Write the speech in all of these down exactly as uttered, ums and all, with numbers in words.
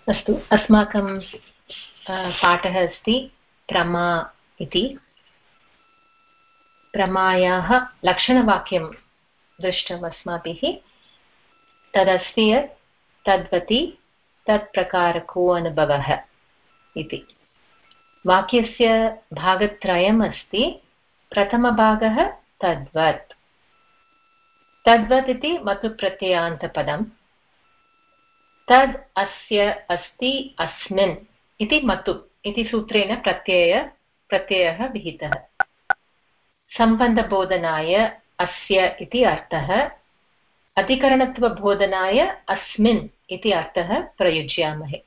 अस्तु, अस्माकं पाठः अस्ति प्रमा इति। प्रमायाः लक्षणवाक्यं दृष्टम् अस्माभिः। तदस्ति यत् तद्वति तत्प्रकारको अनुभवः इति। वाक्यस्य भागत्रयम् अस्ति। प्रथमभागः तद्वत्। तद्वत् इति मतुप्रत्ययान्तपदम्। तद् अस्य अस्ति अस्मिन् इति मतु इति सूत्रेण प्रत्यय प्रत्ययः विहितः। सम्बन्धबोधनाय अस्य इति अर्थः, अधिकरणत्वबोधनाय अस्मिन् इति अर्थः प्रयुज्यामहे।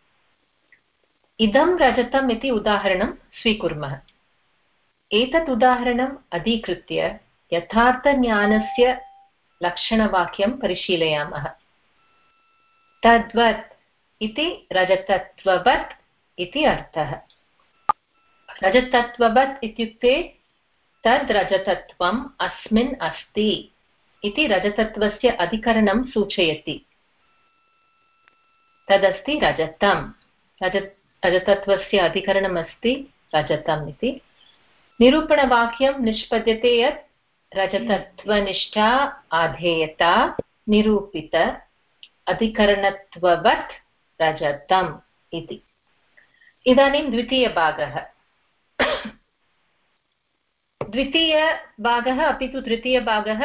इदं रजतम् इति उदाहरणं स्वीकुर्मः। एतत् उदाहरणम् अधिकृत्य यथार्थज्ञानस्य लक्षणवाक्यं परिशीलयामः। तद्वत् इति रजतत्ववत् इति अर्थः। रजतत्ववत् इत्युक्ते तद् रजतत्वम् अस्मिन् अस्ति इति रजतत्वस्य अधिकरणं सूचयति। तदस्ति रजतं। रज रजतत्वस्य अधिकरणम् अस्ति रजतम् इति। निरूपणवाक्यं निष्पद्यते यत् रजतत्वनिष्ठा आधेयता निरूपित अधिकरणत्ववत् रजतम् इति। इदानीं द्वितीयभागः। द्वितीयभागः अपि तु तृतीयभागः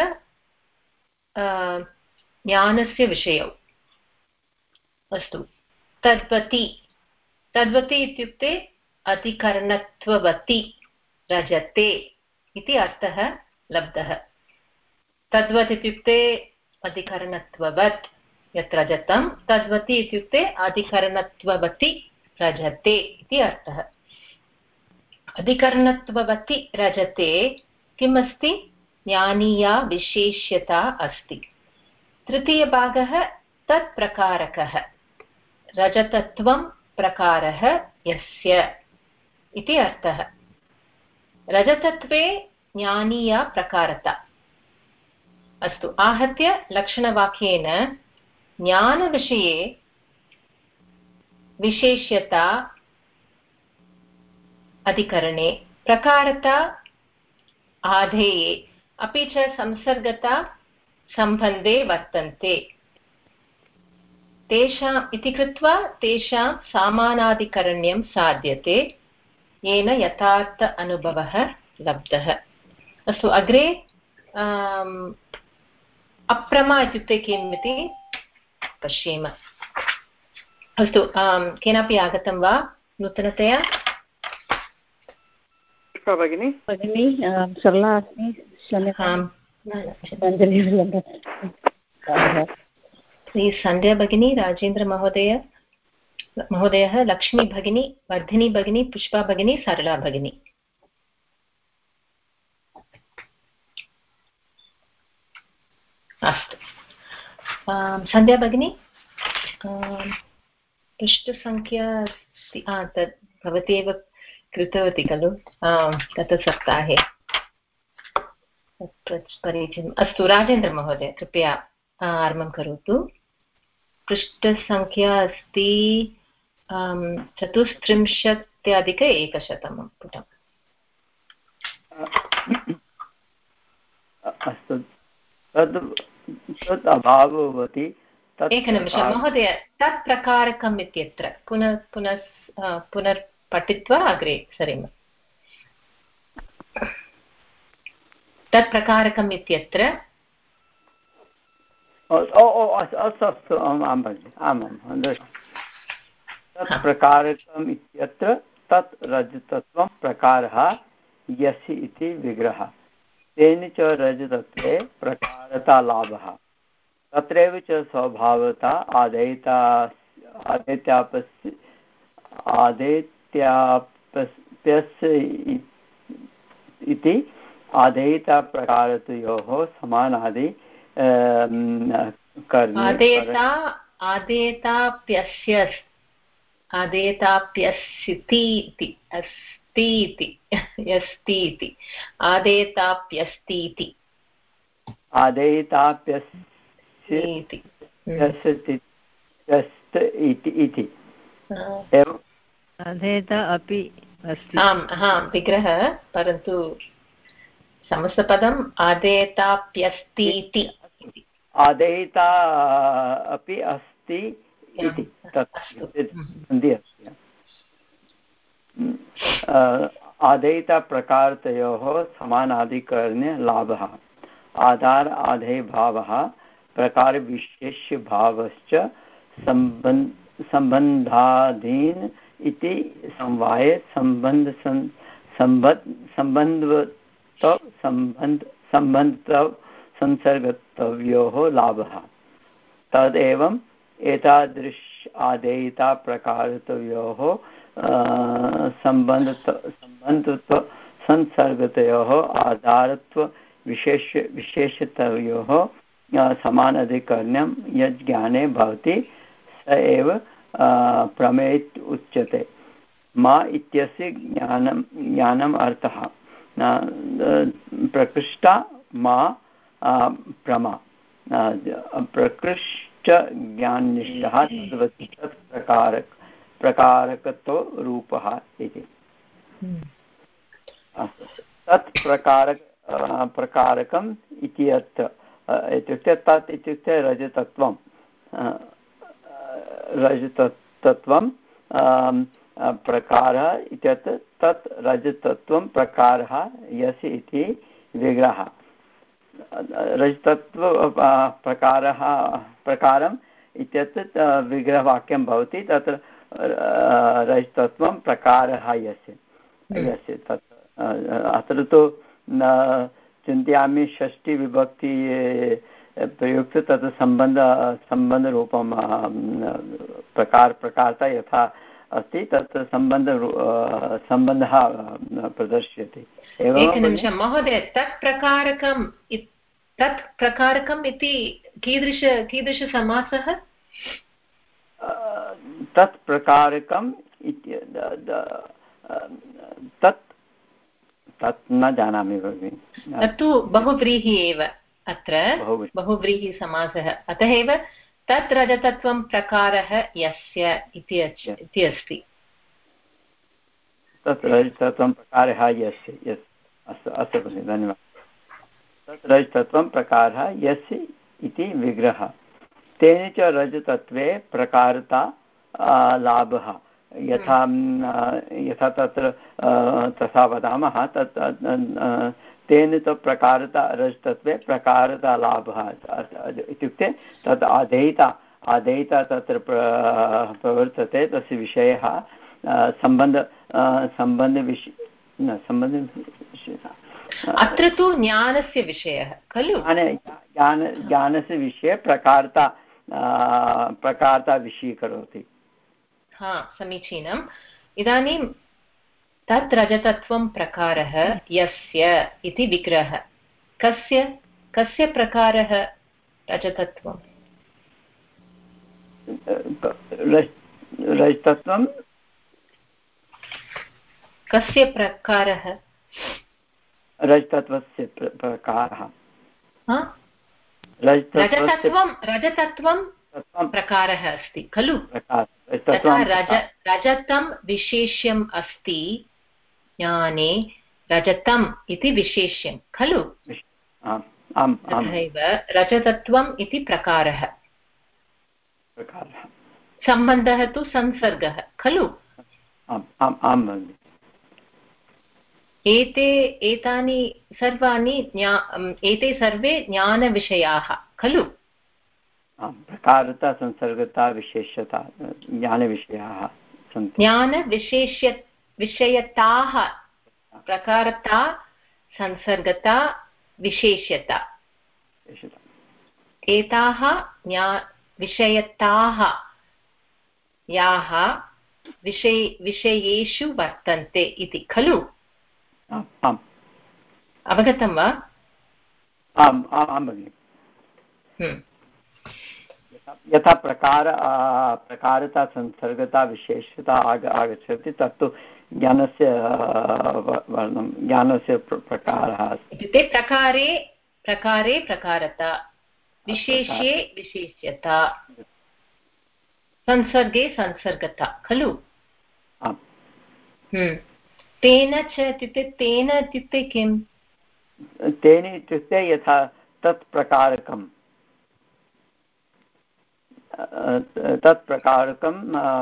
ज्ञानस्य विषयौ। अस्तु, तद्वति। तद्वति इत्युक्ते अधिकरणत्ववति रजते इति अर्थः लब्धः। तद्वत् इत्युक्ते अधिकरणत्ववत् यत् रजतं, तद्वति इत्युक्ते अधिकरणत्ववति रजते इति अर्थः। अधिकरणत्ववति रजते किम् अस्ति? ज्ञानीया विशेष्यता अस्ति। तृतीयभागः तत्प्रकारकः। रजतत्वं प्रकारः यस्य इति अर्थः। रजतत्वे ज्ञानीया प्रकारता। अस्तु, आहत्य लक्षणवाक्येन ज्ञानविषये विशेष्यता अधिकरणे, प्रकारता आधेये, अपि च संसर्गता सम्बन्धे वर्तन्ते। तेषाम् इति कृत्वा तेषां सामानाधिकरण्यं साध्यते, येन यथार्थ अनुभवः लब्धः। अस्तु, अग्रे अप्रमा इत्युक्ते किम् इति पश्येम। अस्तु, केनापि आगतं वा नूतनतया? भगिनी भगिनी सरला अस्मि। सन्ध्या भगिनी, राजेन्द्र महोदय महोदयः, लक्ष्मी भगिनी, वर्धिनी भगिनी, पुष्पा भगिनी, सरला भगिनी। अस्तु, सन्ध्या भगिनी, पृष्ठसङ्ख्या तत् भवती एव कृतवती खलु गतसप्ताहे परिचयम्। अस्तु, राजेन्द्र महोदय कृपया आरम्भं करोतु। पृष्ठसङ्ख्या अस्ति चतुस्त्रिंशत्यधिक एकशतं पुटम्। अस्तु, तद् तत् अभाववति। एकनिमिषं महोदय, तत् प्रकारकम् इत्यत्र पुनः पुनः पुनर्पठित्वा अग्रे सरेम। तत् प्रकारकम् इत्यत्र अस्तु अस्तु आं भगिनि आमां तत् प्रकारकम् इत्यत्र तत् रजतत्वं प्रकारः यस्य इति विग्रहः। तेन च रजतत्वे प्रकारतालाभः। तत्रैव च स्वभावता आदेयता आदेत्यापस्य आदेत्याप्यस्य इति आदेयताप्रकारतयोः समानादि आदेयता आदेयताप्यस्य आदेयताप्यस्ति इति अस्ति इति यस्ति इति आदेयताप्यस्ति इति आदेयताप्यस्ति इति एवम् अधेता अपि अस्ति। आम् हा विग्रहः, परन्तु समस्तपदम् आदेताप्यस्ति इति। आदेयिता अपि अस्ति इति तत् सन्धिः अस्ति। आदेयिताप्रकारतयोः समानाधिकरणे लाभः। आधार आधेयभावः प्रकारविशेष्यभावश्च सम्बन्ध सम्बन्धाधीन इति समवाये सम्बन्ध सम्बन्ध सम्बन्ध सम्बन्ध संसर्गतव्योः लाभः। तदेवम् एतादृश आदेयिता प्रकारतयोः सम्बन्ध सम्बन्धत्व संसर्गतयोः आधारत्व विशेष विशेषतयोः समानाधिकरण्यं यज्ज्ञाने भवति स एव प्रमेय उच्यते। मा इत्यस्य ज्ञानं ज्ञानम् अर्थः प्रकृष्टा मा प्रमा प्रकृष्ट ज्ञाननिष्ठः तत् प्रकारक प्रकारकतो रूपः इति। तत् प्रकारक प्रकारकम् इति अत्र इत्युक्ते तत् इत्युक्ते रजतत्वं रजतत्वं प्रकारः इत्यत्र तत् रजतत्वं प्रकारः यस्य इति विग्रहः। रजतत्व प्रकारः प्रकारम् इत्यत्र विग्रहवाक्यं भवति। तत्र रजतत्वं प्रकारः यस्य यस्य तत् अत्र तु न चिन्तयामि षष्टिविभक्ति प्रयुक्त तत् सम्बन्ध सम्बन्धरूपं प्रकार प्रकारता यथा अस्ति तत् सम्बन्ध सम्बन्धः प्रदर्श्यते। एकनिमिषं महोदय, तत् प्रकारकं तत् प्रकारकम् इति कीदृश कीदृशसमासः? तत् प्रकारकम् इति तत् तत् न जानामि भगिनि। तत्तु बहुव्रीहि एव, अत्र बहुव्रीहिसमासः, अतः एव तत् रजतत्वं प्रकारः यस्य इति अस्ति। तत् रजतत्वं प्रकारः यस्य यस् अस्तु अस्तु भगिनि, धन्यवादः। तत् रजतत्वं प्रकारः यस्य इति विग्रहः। तेन च रजतत्वे प्रकारता लाभः। यथा यथा तत्र तथा वदामः तत् तेन तु प्रकारता रजतत्वे प्रकारता लाभः इत्युक्ते तत् आधेयिता आधेयिता तत्र प्रवर्तते, तस्य विषयः सम्बन्ध सम्बन्धविषय न सम्बन्धविषयः अत्र तु ज्ञानस्य विषयः खलु। ज्ञान ज्ञानस्य विषये प्रकारता प्रकारता विषयीकरोति। हा समीचीनम्। इदानीं तत् रजतत्वं प्रकारः यस्य इति विग्रहः। कस्य कस्य प्रकारः रजतत्वं? रजतत्वं कस्य प्रकारः? रजतत्वस्य प्रकारः। रजतत्वं रजतत्वं प्रकारः अस्ति खलु। रज रजतं विशेष्यम् अस्ति ज्ञाने, रजतम् इति विशेष्यं खलु। तथैव रजतत्वम् इति प्रकारः। सम्बन्धः तु संसर्गः खलु। एते एतानि सर्वाणि एते सर्वे ज्ञानविषयाः खलु। प्रकारता संसर्गता विशेषता ज्ञानविषयाः सन्ति। ज्ञानविशेष्य विषयताः प्रकारता संसर्गता विशेष्यता एताः ज्ञा विषयताः याः विषय विषयेषु वर्तन्ते इति खलु। अवगतं वा? आम् आं भगिनि। यथा प्रकार प्रकारता संसर्गता विशेषता आग आगच्छति तत्तु ज्ञानस्य वर्णनं ज्ञानस्य प्रकारः इत्युक्ते प्रकारे प्रकारे प्रकारता विशेष्ये विशेष्यता संसर्गे संसर्गता खलु। तेन च इत्युक्ते तेन इत्युक्ते किम्? तेन इत्युक्ते यथा तत् प्रकारकं तत् प्रकारकं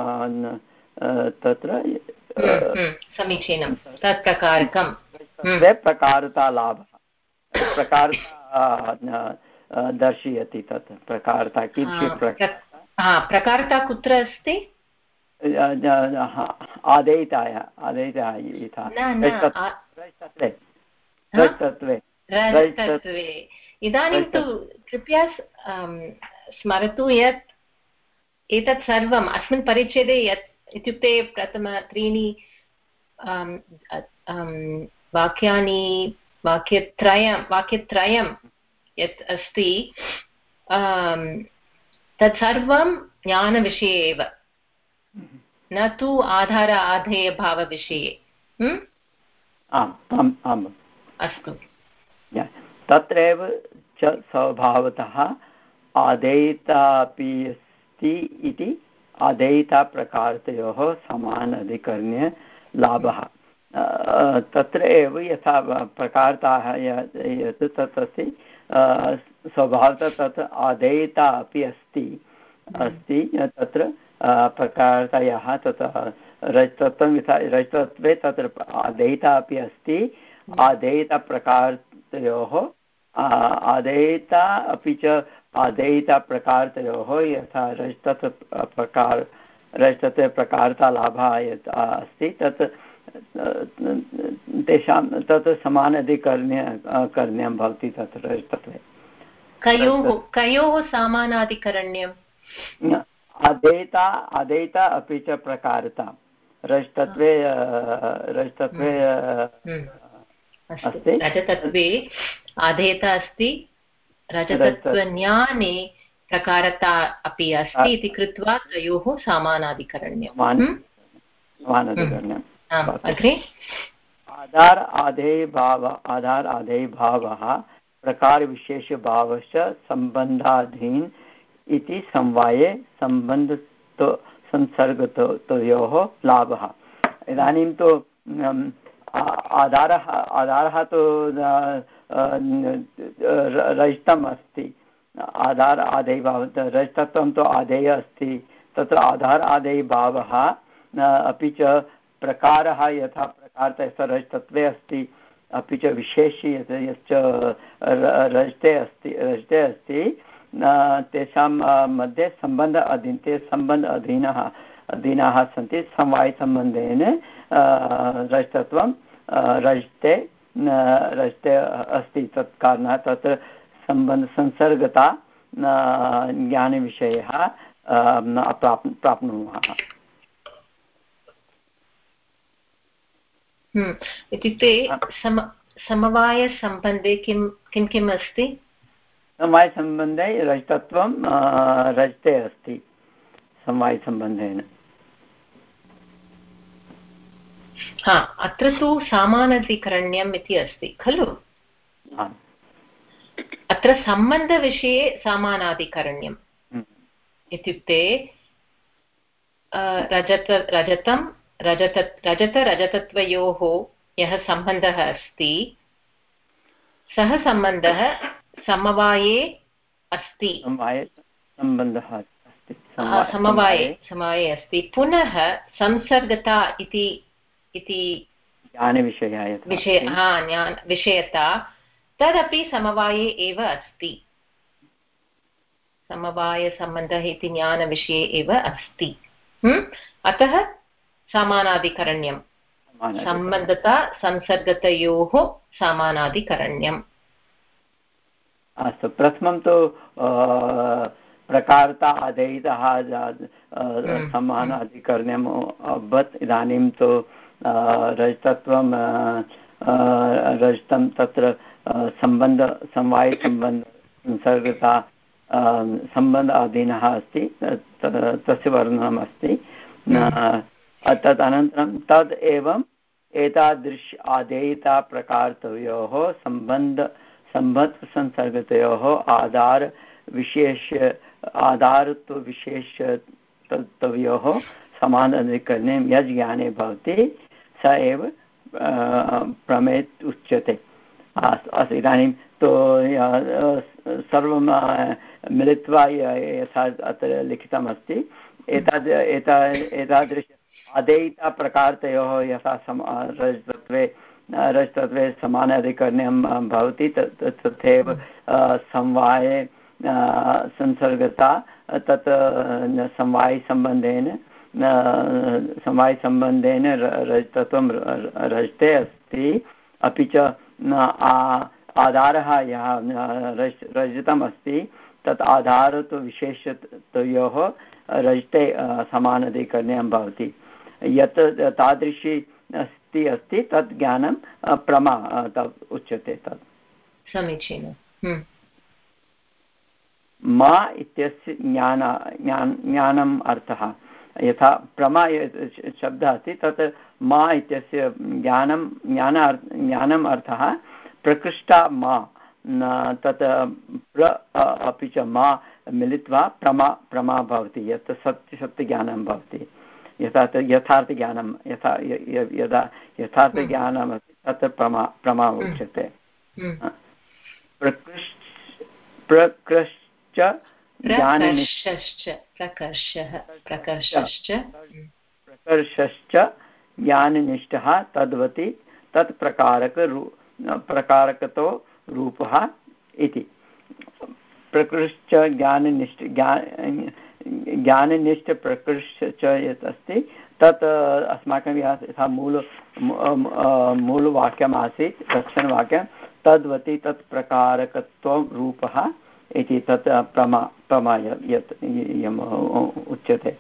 तत्र समीचीनं तत् प्रकारकं प्रकारतालाभः प्रकारता दर्शयति तत् प्रकारता कीदृशी प्रकारता कुत्र अस्ति? आदेयताय आदेयताय रजतत्वे। इदानीं तु कृपया स्मरतु यत् एतत् सर्वम् अस्मिन् परिच्छेदे यत् इत्युक्ते प्रथम त्रीणि वाक्यानि वाक्यत्रयं वाक्यत्रयं यत् अस्ति तत्सर्वं ज्ञानविषये एव, न तु आधार आधेयभावविषये। अस्तु, तत्रैव च स्वभावतः आदेयता अपि अस्ति इति आदेयता प्रकारतयोः समान अधिकरण्य लाभः। तत्र एव यथा प्रकारताः यत् तत् अस्ति स्वभावतः तत् आदेयता अपि अस्ति अस्ति तत्र प्रकारतयः तत् रजतत्वं यथा रजतत्वे तत्र आदेयता अपि अस्ति। आदेयता प्रकारतयोः आदेयता अपि च आदेयता प्रकारतयोः यथा रजतत्व प्रकार रजतत्वे प्रकारता लाभः यत् अस्ति तत् तेषां तत् समानाधिकरण्य करणीयं भवति तत्र रजतत्वे। कयोः कयोः समानाधिकरण्यम्? आदेयता आदेयता अपि च प्रकारता रजतत्वे रजतत्वे अस्ति। रजतत्वे आदेयता अस्ति, रजतत्वज्ञाने प्रकारता अपि अस्ति इति कृत्वा तयोः समानाधिकरण्यम्। अग्रे आधार आधेय भाव आधार आधेय भावः प्रकार विशेष भावश्च सम्बन्धाधीन इति समवाये सम्बन्ध संसर्गतयोः लाभः। इदानीं तु आधारः आधारः तु रजतम् अस्ति। आधार आधेय भावः रजतत्वं तु आधेय अस्ति। तत्र आधार आधेय भावः अपि च प्रकारः यथा प्रकारतः रजतत्वे अस्ति अपि च विशेषी यश्च रजते अस्ति रजते अस्ति तेषां मध्ये सम्बन्ध अधीन ते सम्बन्ध अधीनः अधीनाः सन्ति। समवायसम्बन्धेन रजतत्वं रजते रजते अस्ति। तत् कारणात् तत्र सम्बन्धसंसर्गता ज्ञानविषयः प्राप्नुमः। इत्युक्ते सम समवायसम्बन्धे किं किं किम् अस्ति? समवायसम्बन्धे रजतत्वं रजते अस्ति समवायसम्बन्धेन। हा, अत्र तु समानाधिकरण्यम् इति अस्ति खलु। अत्र सम्बन्धविषये समानाधिकरण्यम् इत्युक्ते रजत रजतं रजत रजत रजतत्वयोः यः सम्बन्धः अस्ति सः सम्बन्धः समवाये अस्ति। सम्बन्धः समवाये समवाये अस्ति। पुनः संसर्गता इति इति ज्ञानविषयः विषय हा ज्ञान विषयता तदपि समवाये एव अस्ति। समवायसम्बन्धः इति ज्ञानविषये एव अस्ति। अतः समानाधिकरण्यं सम्बन्धता संसर्गतयोः समानाधिकरण्यम्। अस्तु, प्रथमं तु प्रकारता आदेयतः समानाधिकरण्यम् अभवत्। इदानीं तु रजतत्वं रजतं तत्र सम्बन्ध समवायसम्बन्ध संसर्गता सम्बन्ध अधीनः अस्ति। तस्य वर्णनम् अस्ति। तदनन्तरं तद् एवम् एतादृश आदेयता प्रकारतयोः सम्बन्ध सम्बद्धसंसर्गतयोः आधार विशेष आधारत्व विशेष तयोः समानाधिकरणे यज् ज्ञाने भवति स एव प्रमेयः उच्यते। अस्तु, इदानीं तु सर्वं मिलित्वा यथा अत्र लिखितमस्ति एताद् एता एतादृश अधेयिताप्रकारतयोः यथा सम रजतत्वे रजतत्वे समानाधिकरण्यं भवति तथैव समवाये संसर्गता तत् समवायिसम्बन्धेन समवायिसम्बन्धेन रजतत्वं रजते अस्ति। अपि च आधारः यः रजतम् अस्ति तत् आधारः तु विशेषतयोः रजते समानाधिकरण्यं भवति। यत् तादृशी अस्ति अस्ति तत् ज्ञानं प्रमा तत् उच्यते। तत् समीचीनं। मा इत्यस्य ज्ञान ज्ञान ज्ञानम् अर्थः यथा प्रमा शब्दः अस्ति तत् मा इत्यस्य ज्ञानं ज्ञान ज्ञानम् अर्थः प्रकृष्टा मा तत् प्र अपि च मा मिलित्वा प्रमा प्रमा भवति यत् सत्य सत्यज्ञानं भवति। यथा यथार्थज्ञानं यथा यदा यथार्थज्ञानम् अस्ति तत् प्रमा प्रमा उच्यते। प्रकृष्ट प्रकृष्ट प्रकर्षश्च ज्ञाननिष्ठः तद्वति तत्प्रकारक प्रकारकतो रूपः इति। प्रकृष्ट ज्ञाननिष्ठ ज्ञाननिष्ठ प्रकृष्ट च यत् अस्ति तत् अस्माकं यथा मूल मूलवाक्यम् आसीत् दक्षिणवाक्यं तद्वति तत्प्रकारकत्वं रूपः इति तत् प्रमा प्रमा यत् उच्यते।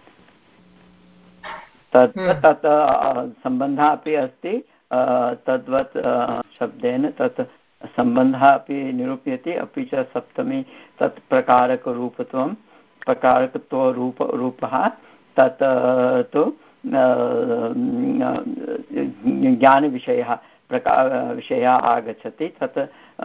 तत् तत् सम्बन्धः अपि अस्ति तद्वत् शब्देन तत् सम्बन्धः अपि निरूप्यते। अपि च सप्तमी तत् प्रकारकरूपत्वं प्रकारकत्वरूप रूपः तत् तु ज्ञानविषयः प्रकार विषयः आगच्छति तत्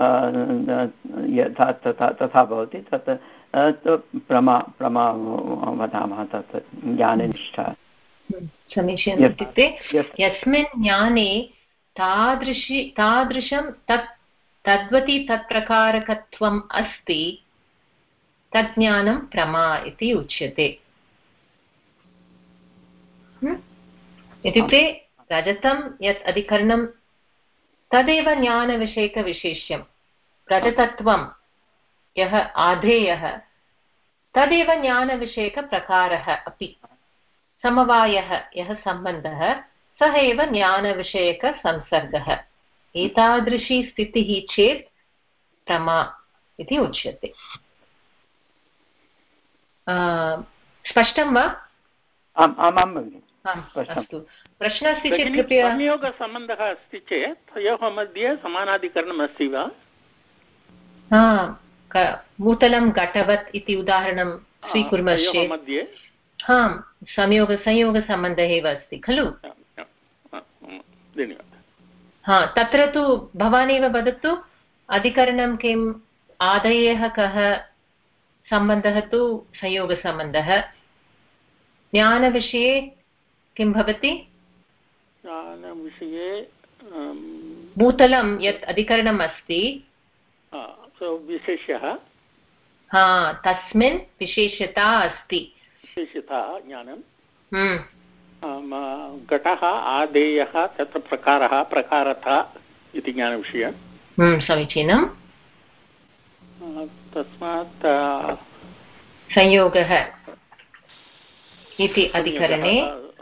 यथा तथा तथा भवति तत् प्रमा प्रमा वदामः तत् ज्ञाननिष्ठा। समीचीनम्। इत्युक्ते यस्मिन् ज्ञाने तादृशी तादृशं तत् तद्वति तत्प्रकारकत्वम् अस्ति तत् ज्ञानं प्रमा इति उच्यते। इत्युक्ते रजतं यत् अधिकरणं तदेव ज्ञानविषयकविशेष्यं रजतत्वं यः आधेयः तदेव ज्ञानविषयकप्रकारः अपि समवायः यः सम्बन्धः सः एव ज्ञानविषयकसंसर्गः। एतादृशी स्थितिः चेत् प्रमा इति उच्यते। स्पष्टं वा? आम् आम् आम् भगिनि। अस्तु, प्रश्नः अस्ति चेत् कृपया। संयोगसम्बन्धः अस्ति चेत् तयोः मध्ये समानाधिकरणम् अस्ति वा? भूतलं घटवत् इति उदाहरणं स्वीकुर्मश्चेत् आम् संयोग संयोगसम्बन्धः एव अस्ति खलु। हा, तत्र तु भवान् एव वदतु अधिकरणं किम्, आधेयः कः, सम्बन्धः तु संयोगसम्बन्धः। ज्ञानविषये किं भवति? ज्ञानविषये भूतलं यत् अधिकरणम् अस्ति विशेषः, हा तस्मिन् विशेषता अस्ति। विशेषता ज्ञानं। घटः आधेयः तत्र प्रकारः प्रकारता इति ज्ञानविषयः। समीचीनं। तस्मात् संयोगः इति अधिकरणे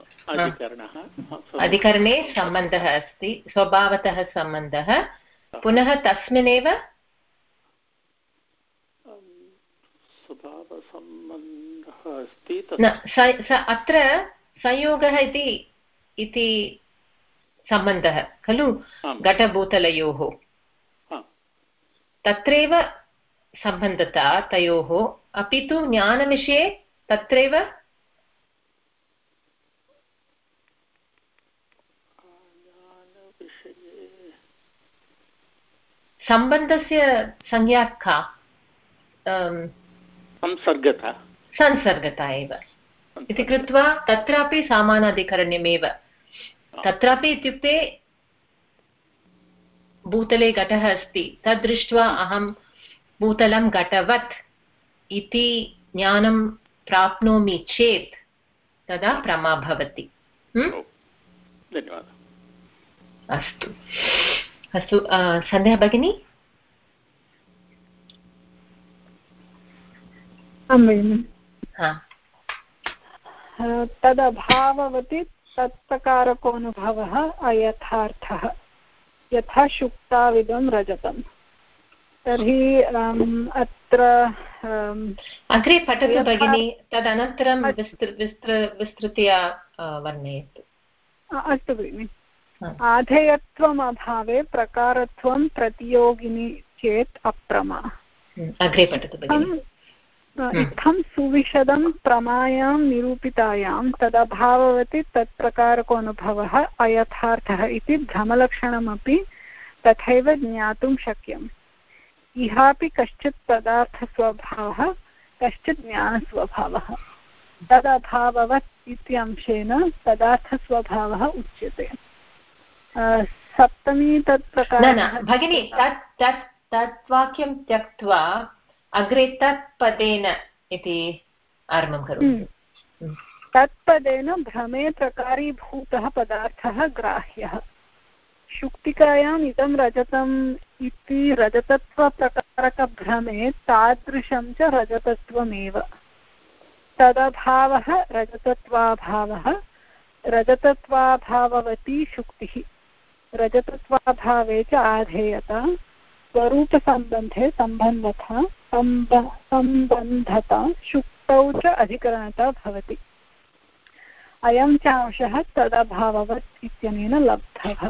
अधिकरणे सम्बन्धः अस्ति, स्वभावतः सम्बन्धः। पुनः तस्मिन्नेव स्वभावसम्बन्धः अस्ति। अत्र संयोगः इति सम्बन्धः खलु घटभूतलयोः, तत्रैव सम्बन्धता तयोः। अपि तु ज्ञानविषये तत्रैव सम्बन्धस्य संज्ञा का? संसर्गता। संसर्गता एव। इति कृत्वा तत्रापि समानाधिकरण्यमेव। तत्रापि इत्युक्ते भूतले घटः अस्ति, तद् दृष्ट्वा अहं भूतलं घटवत् इति ज्ञानं प्राप्नोमि चेत् तदा प्रमा भवति। धन्यवादः। अस्तु अस्तु सन्ध्या भगिनी। तदभाववति तत्प्रकारकोऽनुभवः अयथार्थः यथा शुक्ताविदं रजतम्। तर्हि अत्र अग्रे पठतु भगिनी, तदनन्तरं विस्तृत्य वर्णयतु। अस्तु भगिनि। आधेयत्वम् अभावे प्रकारत्वं प्रतियोगिनी चेत् अप्रमा। अग्रे पठतु भगिनि। इत्थं सुविशदं प्रमायां निरूपितायां तदभाववति तत्प्रकारकोऽनुभवः अयथार्थः इति भ्रमलक्षणमपि तथैव ज्ञातुं शक्यम्। इहापि कश्चित् पदार्थस्वभावः कश्चित् ज्ञानस्वभावः। तदभाववत् इति अंशेन पदार्थस्वभावः उच्यते। सप्तमी तत्प्रकारः भगिनी, तत् तत् तत् वाक्यं त्यक्त्वा अग्रे तत्पदेन इति आरम्भं करोतु। तत्पदेन भ्रमे प्रकारीभूतः पदार्थः ग्राह्यः। शुक्तिकायाम् इदं रजतम् इति रजतत्वप्रकारकभ्रमे तादृशं च रजतत्वमेव। तदभावः रजतत्वाभावः रजतत्वाभाववती शुक्तिः। रजतत्वाभावे च आधेयता स्वरूपसम्बन्धे सम्बन्धता सम्बन्धता शुक्तौ च अधिकरणता भवति। अयं च अंशः तदभाववत् इत्यनेन लब्धः।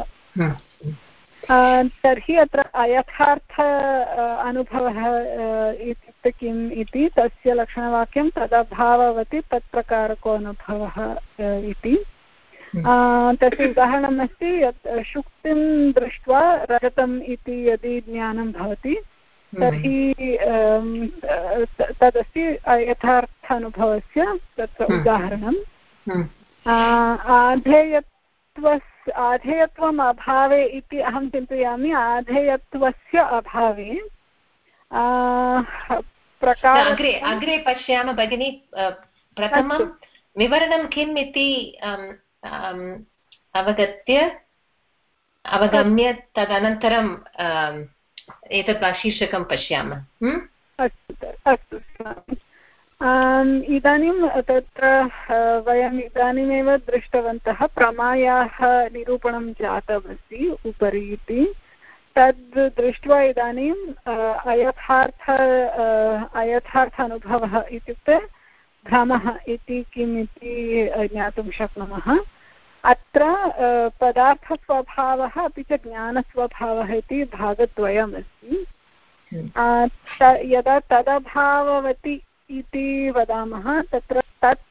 तर्हि अत्र अयथार्थ अनुभवः इत्युक्ते किम् इति तस्य लक्षणवाक्यं तदभाववति तत्प्रकारको अनुभवः इति। तस्य उदाहरणमस्ति यत् शुक्तिं दृष्ट्वा रजतम् इति यदि ज्ञानं भवति तर्हि तदस्ति यथार्थ अनुभवस्य तत्र उदाहरणम्। आधेयत्वस्य आधेयत्वम् अभावे इति अहं चिन्तयामि। आधेयत्वस्य अभावे प्रकार अग्रे अग्रे पश्यामः भगिनी। प्रथमं विवरणं किम् इति अवगत्य अवगम्य तदनन्तरं एतत् शीर्षकं पश्यामः। अस्तु अस्तु। इदानीं तत्र वयम् इदानीमेव दृष्टवन्तः प्रमायाः निरूपणं जातमस्ति उपरि इति। तद् दृष्ट्वा इदानीम् अयथार्थ अयथार्थ अनुभवः इत्युक्ते भ्रमः इति किम् इति ज्ञातुं शक्नुमः। अत्र पदार्थस्वभावः अपि च ज्ञानस्वभावः इति भागद्वयमस्ति। यदा तदभाववति इति वदामः तत्र तत्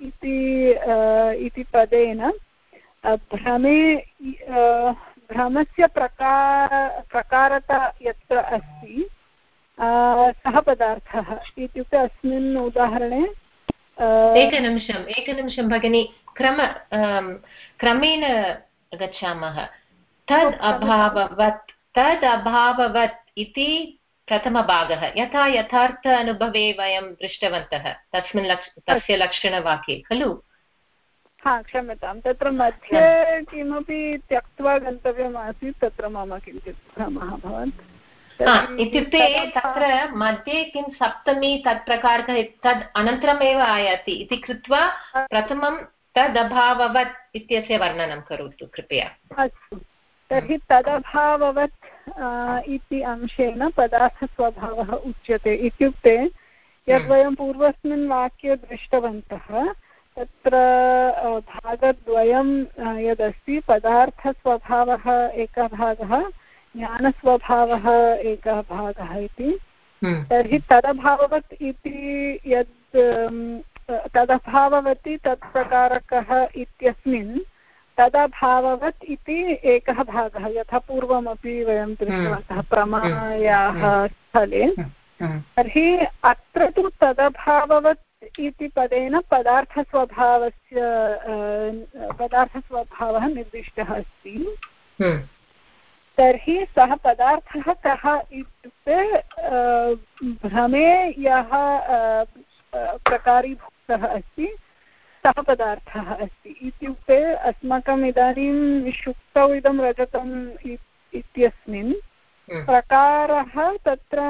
इति पदेन भ्रमे भ्रमस्य प्रकार प्रकारता यत्र अस्ति सः पदार्थः इत्युक्ते अस्मिन् उदाहरणे एकनिमिषम् एकनिमिषं भगिनी, क्रम क्रमेण गच्छामः। तद् अभाववत् तद् अभाववत् इति प्रथमभागः यथा यथार्थ अनुभवे वयं दृष्टवन्तः तस्मिन् लक्ष तस्य लक्षणवाक्ये खलु। हा क्षम्यतां, तत्र मध्ये किमपि त्यक्त्वा गन्तव्यम् आसीत्, तत्र मम किञ्चित् भ्रमः अभवत्। इत्युक्ते तत्र मध्ये किं सप्तमी तत्प्रकारकः तद् अनन्तरमेव आयाति इति कृत्वा प्रथमं तदभाववत् इत्यस्य वर्णनं करोतु कृपया। अस्तु, तर्हि तदभाववत् इति अंशेन पदार्थस्वभावः उच्यते। इत्युक्ते यद् वयं पूर्वस्मिन् वाक्ये दृष्टवन्तः तत्र भागद्वयं यदस्ति, पदार्थस्वभावः एकः भागः, ज्ञानस्वभावः एकः भागः इति। तर्हि तदभाववत् इति यद् तदभाववति तत्प्रकारकः इत्यस्मिन् तदभाववत् इति एकः भागः, यथा पूर्वमपि वयं दृष्टवन्तः प्रमायाः स्थले। तर्हि अत्र तु तदभाववत् इति पदेन पदार्थस्वभावस्य पदार्थस्वभावः निर्दिष्टः अस्ति। तर्हि सः पदार्थः कः इत्युक्ते भ्रमे यः प्रकारीभूतः अस्ति सः पदार्थः अस्ति। इत्युक्ते अस्माकम् इदानीं शुक्तौ इदं रजतम् इत्यस्मिन् प्रकारः तत्र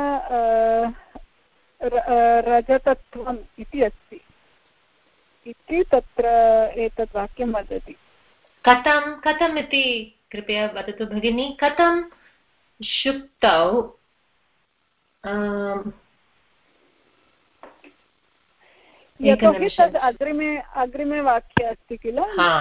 रजतत्वम् इति अस्ति इति तत्र एतत् वाक्यं वदति। कथं कथम् इति कृपया वदतु भगिनी, कथं शुक्तौ यतोहि तद् अग्रिमे अग्रिमे वाक्ये अस्ति किल,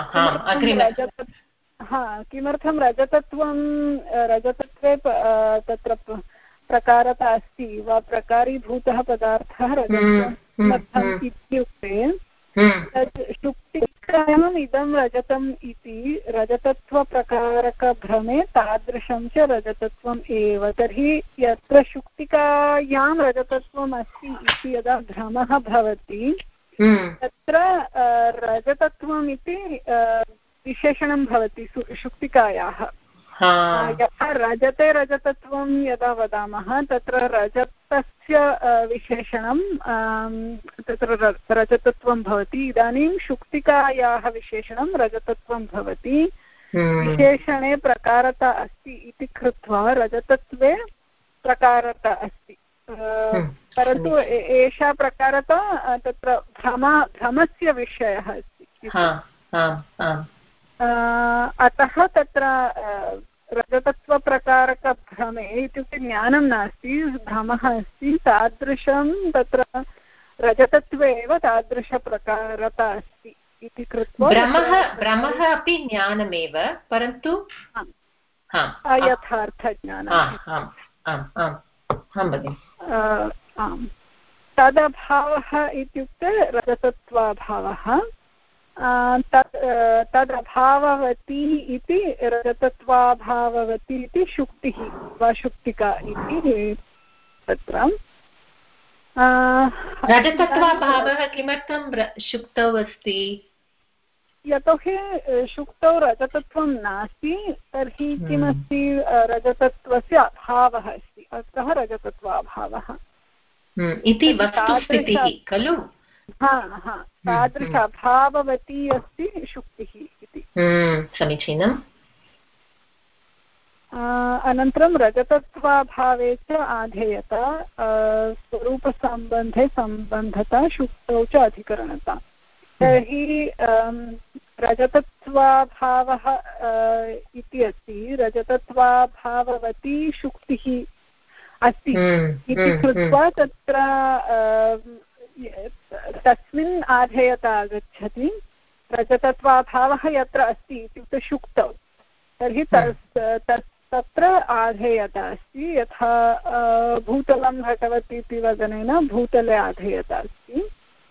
हा किमर्थं रजतत्वं रजतत्वे तत्र प्रकारता अस्ति वा प्रकारीभूतः पदार्थः रजतत्वं किमर्थम् इत्युक्ते तद् शुक्तिकायाम् इदं रजतम् इति रजतत्वप्रकारकभ्रमे तादृशं च रजतत्वम् एव। तर्हि यत्र शुक्तिकायां रजतत्वम् अस्ति इति यदा भ्रमः भवति तत्र रजतत्वम् इति विशेषणं भवति शुक्तिकायाः। यथा रजते रजतत्वं यदा वदामः तत्र रजतस्य विशेषणं तत्र रजतत्वं भवति। इदानीं शुक्तिकायाः विशेषणं रजतत्वं भवति। विशेषणे प्रकारता अस्ति इति कृत्वा रजतत्वे प्रकारता अस्ति, परन्तु एषा प्रकारता तत्र भ्रम भ्रमस्य विषयः अस्ति। अतः तत्र रजतत्वप्रकारकभ्रमे इत्युक्ते ज्ञानं नास्ति, भ्रमः अस्ति, तादृशं तत्र रजतत्वे एव तादृशप्रकारता अस्ति इति कृत्वा भ्रमः भ्रमः अपि ज्ञानमेव, परन्तु यथार्थज्ञानम्। आम्, तदभावः इत्युक्ते रजतत्वाभावः। तद् तदभाववती इति रजतत्वाभाववती इति शुक्तिः वा शुक्तिका इति तत्र रजतत्वाभावः किमर्थं शुक्तौ अस्ति? यतोहि शुक्तौ रजतत्वं नास्ति, तर्हि किमस्ति रजतत्वस्य अभावः अस्ति, अतः रजतत्वाभावः इति वस्तुस्थितिः खलु। हा हा तादृश अभाववती अस्ति शुक्तिः इति। समीचीनम्। अनन्तरं रजतत्वाभावे च आधेयता, स्वरूपसम्बन्धे सम्बन्धता, शुक्तौ च अधिकरणता। तर्हि रजतत्वाभावः इति अस्ति, रजतत्वाभाववती शुक्तिः अस्ति इति कृत्वा तत्र तस्मिन् आधेयता आगच्छति। रजतत्वाभावः यत्र अस्ति इत्युक्ते शुक्तौ, तर्हि तत्र आधेयता अस्ति। यथा भूतलं घटवत् इति वदनेन भूतले आधेयता अस्ति।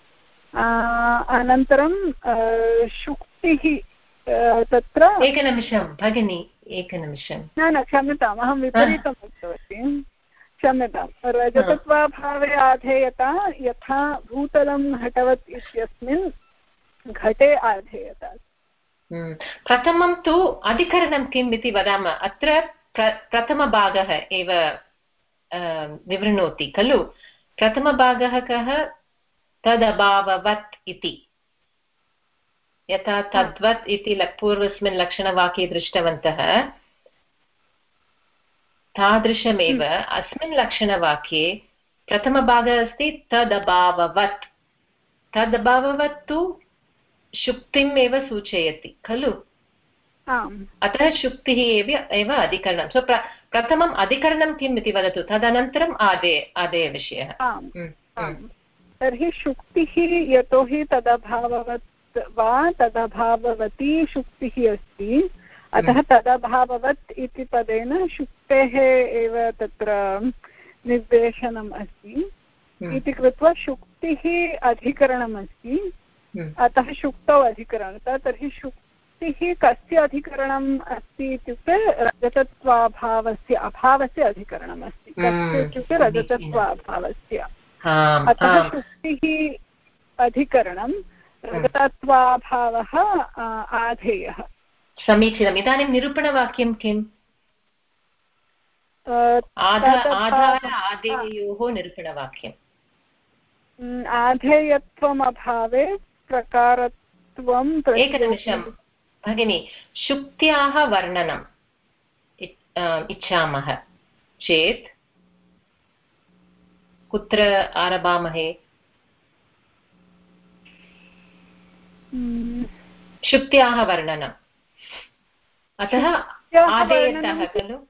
अनन्तरं शुक्तिः तत्र एकनिमिषं भगिनी, एकनिमिषं। न न क्षम्यताम्, अहं विपरीतम् उक्तवती, क्षम्यताम्। रजतत्वाभावे आधेयता यथा भूतलं घटवत् इत्यस्मिन् घटे आधेयता। प्रथमं तु अधिकरणं किम् इति वदामः। अत्र प्रथमभागः एव विवृणोति खलु। प्रथमभागः कः? तदभाववत् इति। यथा तद्वत् इति पूर्वस्मिन् लक्षणवाक्ये दृष्टवन्तः, तादृशमेव अस्मिन् लक्षणवाक्ये प्रथमभागः अस्ति तदभाववत्। तदभाववत् तु शुक्तिम् एव सूचयति खलु। अतः शुक्तिः एव एव अधिकरणं। सो प्रथमम् अधिकरणं किम् इति वदतु, तदनन्तरम् आदे आदेयविषयः। तर्हि शुक्तिः यतोहि तदभाववत् वा तदभाववती शुक्तिः अस्ति, अतः तदभाववत् इति पदेन शुक्तेः एव तत्र निर्देशनम् अस्ति इति कृत्वा शुक्तिः अधिकरणम् अस्ति, अतः शुक्तौ अधिकरणता। तर्हि शुक्तिः कस्य अधिकरणम् अस्ति इत्युक्ते रजतत्वाभावस्य अभावस्य अधिकरणम् अस्ति। कस्य इत्युक्ते रजतत्वाभावस्य। अतः शुक्तिः अधिकरणं रजतत्वाभावः आधेयः। समीचीनम्। इदानीं निरूपणवाक्यं किम्? आधार आधेययोः निरूपणवाक्यम्। आधेयत्वम् अभावे प्रकारत्वम्। एकनिमिषं भगिनी, शुक्त्याः वर्णनम् इच्छामः चेत् कुत्र आरभामहे? शुक्त्याः वर्णनम्। अतः आधेयतः खलु?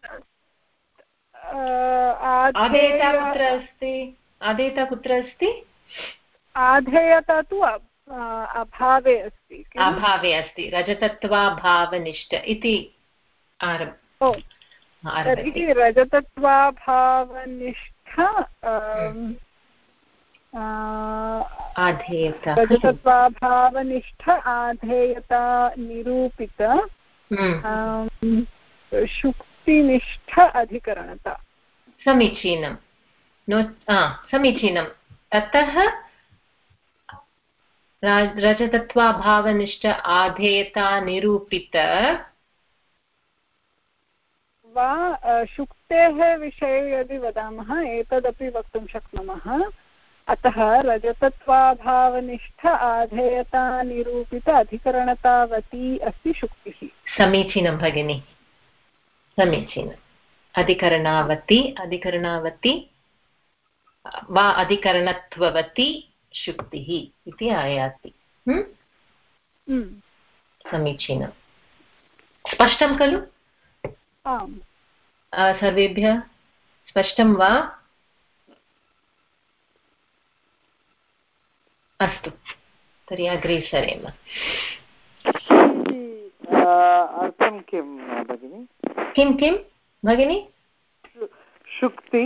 आधेयता कुत्र अस्ति? आधेयता कुत्र अस्ति? आधेयता तु अभावे अस्ति। अभावे अस्ति। रजतत्वाभावनिष्ठ इति आरभ तर्हि रजतत्वाभावनिष्ठ आधेयता रजतत्वाभावनिष्ठ आधेयता निरूपित शुक्तिनिष्ठ अधिकरणता। समीचीनं। नो समीचीनं। ततः रजतत्वाभावनिष्ठ आधेयता निरूपित वा शुक्तेः विषये यदि वदामः एतदपि वक्तुं शक्नुमः। अतः रजतत्वाभावनिष्ठ आधेयता निरूपित अधिकरणतावती अस्ति शुक्तिः। समीचीनं भगिनी, समीचीनम्। अधिकरणावती अधिकरणावती वा अधिकरणत्ववती शुक्तिः इति आयाति। समीचीनं। स्पष्टं खलु? आम्। सर्वेभ्यः स्पष्टं वा? अस्तु, तर्हि अग्रे सरेम। अर्थं किं भगिनि? किं किं भगिनि? शुक्ति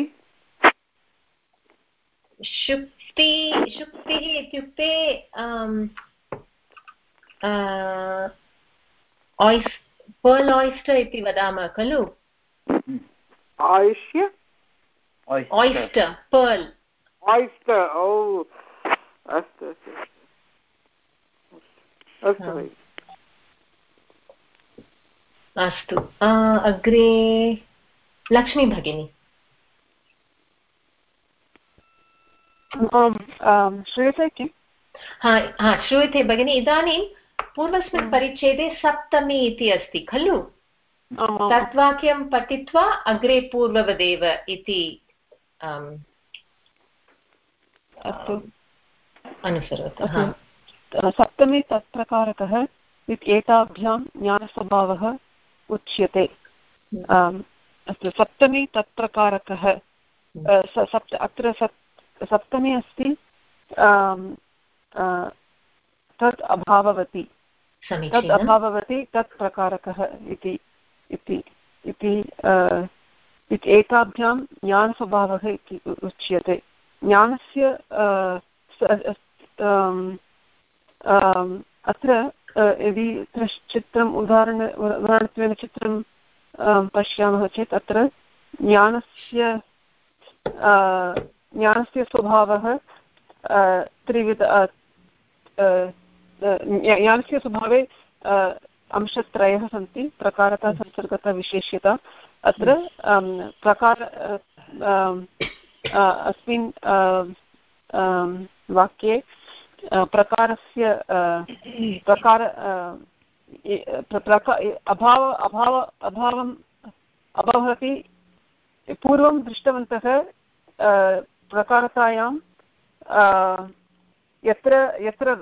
शुक्ति शुक्तिः इत्युक्ते पर्ल् ऑयस्टर् इति वदामः खलु? आयुष्य ऑयस्टर् पर्ल् ऑयस्टर्। ओ अस्तु अस्तु अस्तु अस्तु। अग्रे लक्ष्मी भगिनी। श्रूयते किम्? हा हा श्रूयते भगिनी। इदानीं पूर्वस्मिन् परिच्छेदे सप्तमी इति अस्ति खलु? तत् वाक्यं पठित्वा अग्रे पूर्ववदेव इति अनुसरतु। सप्तमी तत्प्रकारकः एताभ्यां ज्ञानस्वभावः उच्यते। अस्तु, सप्तमी तत्प्रकारकः सप्त अत्र सप्तमी अस्ति तत् अभाववती तत् अभाववती तत् प्रकारकः इति इति एताभ्यां ज्ञानस्वभावः इति उच्यते। ज्ञानस्य अत्र यदि चित्रम् उदाहरण उदाहरणत्वेन चित्रं पश्यामः चेत् अत्र ज्ञानस्य ज्ञानस्य स्वभावः त्रिविध ज्ञानस्य स्वभावे अंशत्रयः सन्ति, प्रकारता, संसर्गता, विशेष्यता। अत्र प्रकार अस्मिन् वाक्ये प्रकारस्य प्रकार अभाव अभाव अभावम् अभावः अपि पूर्वं दृष्टवन्तः। प्रकारतायां यत्र यत्र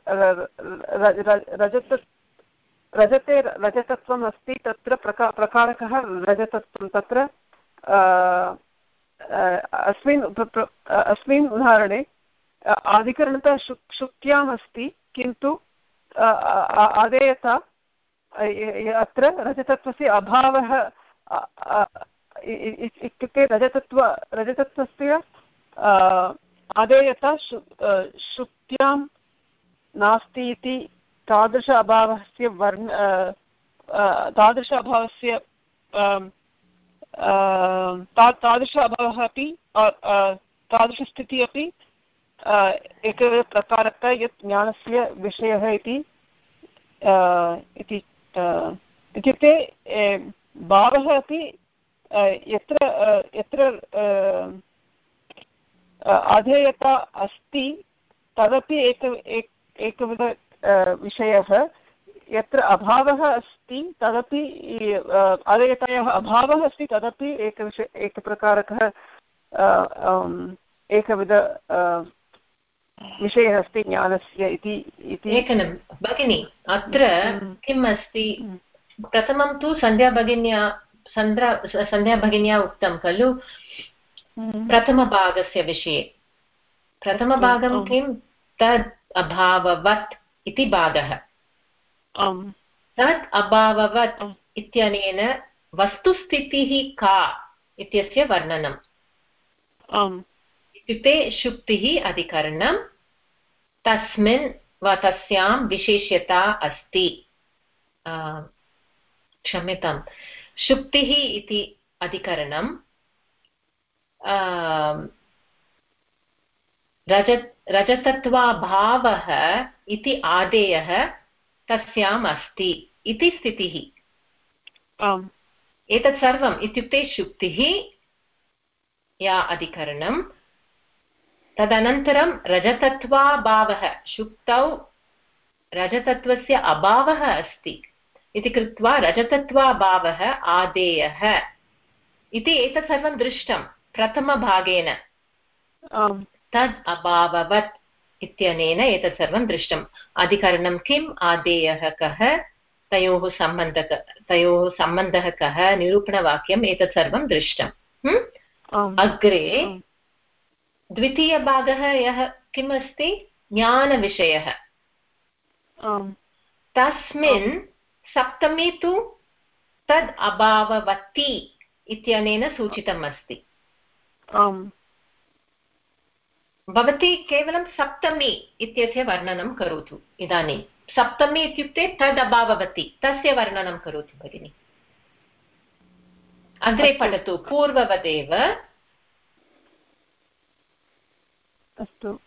रजत रजते रजतत्वम् अस्ति तत्र प्रका प्रकारकः रजतत्वं। तत्र अस्मिन् अस्मिन् उदाहरणे आधिकरणता शुक् शुक्त्याम् अस्ति, किन्तु आदेयता अत्र रजतत्वस्य अभावः इत्युक्ते रजतत्व रजतत्वस्य आदेयता शुक्त्यां नास्ति इति तादृश अभावस्य वर्ण तादृश अभावस्य तादृश अभावः अपि तादृशस्थितिः अपि एकप्रकारकः यत् ज्ञानस्य विषयः इति इत्युक्ते भावः अपि यत्र यत्र अधेयता अस्ति तदपि एक एकविध विषयः, यत्र अभावः अस्ति तदपि अधेयतायाः अभावः अस्ति तदपि एकविषय एकप्रकारकः एकविध विषयः अस्ति ज्ञानस्य इति। एकनं भगिनि अत्र किम् अस्ति, प्रथमं तु सन्ध्या भगिन्या सन्ध्या सन्ध्या भगिन्या उक्तं खलु प्रथमभागस्य विषये। प्रथमभागं किं, तद् अभाववत् इति भागः। तत् अभाववत् इत्यनेन वस्तुस्थितिः का इत्यस्य वर्णनम्। इत्युक्ते शुक्तिः अधिकरणं, तस्मिन् वा तस्यां विशेष्यता अस्ति। क्षम्यतां, शुक्तिः इति अधिकरणं रजत रजतत्वाभावः इति आदेयः तस्याम् अस्ति इति स्थितिः। एतत् सर्वम् इत्युक्ते शुक्तिः या अधिकरणं, तदनन्तरं रजतत्वाभावः, शुक्तौ रजतत्वस्य अभावः अस्ति इति कृत्वा रजतत्वाभावः आदेयः इति एतत् सर्वं दृष्टं प्रथमभागेन। तद् अभाववत् इत्यनेन एतत् सर्वं दृष्टम्। अधिकरणं किम्, आदेयः कः, तयोः सम्बन्धः तयोः सम्बन्धः कः, निरूपणवाक्यम्, एतत् सर्वं दृष्टम्। अग्रे द्वितीयभागः यः किम् अस्ति, ज्ञानविषयः। तस्मिन् सप्तमी तु तद् अभाववती इत्यनेन सूचितम् अस्ति। भवती केवलं सप्तमी इत्यस्य वर्णनं करोतु इदानीं। सप्तमी इत्युक्ते तद् अभाववती, तस्य वर्णनं करोतु भगिनि। अग्रे पठतु, पूर्ववदेव। अस्तु,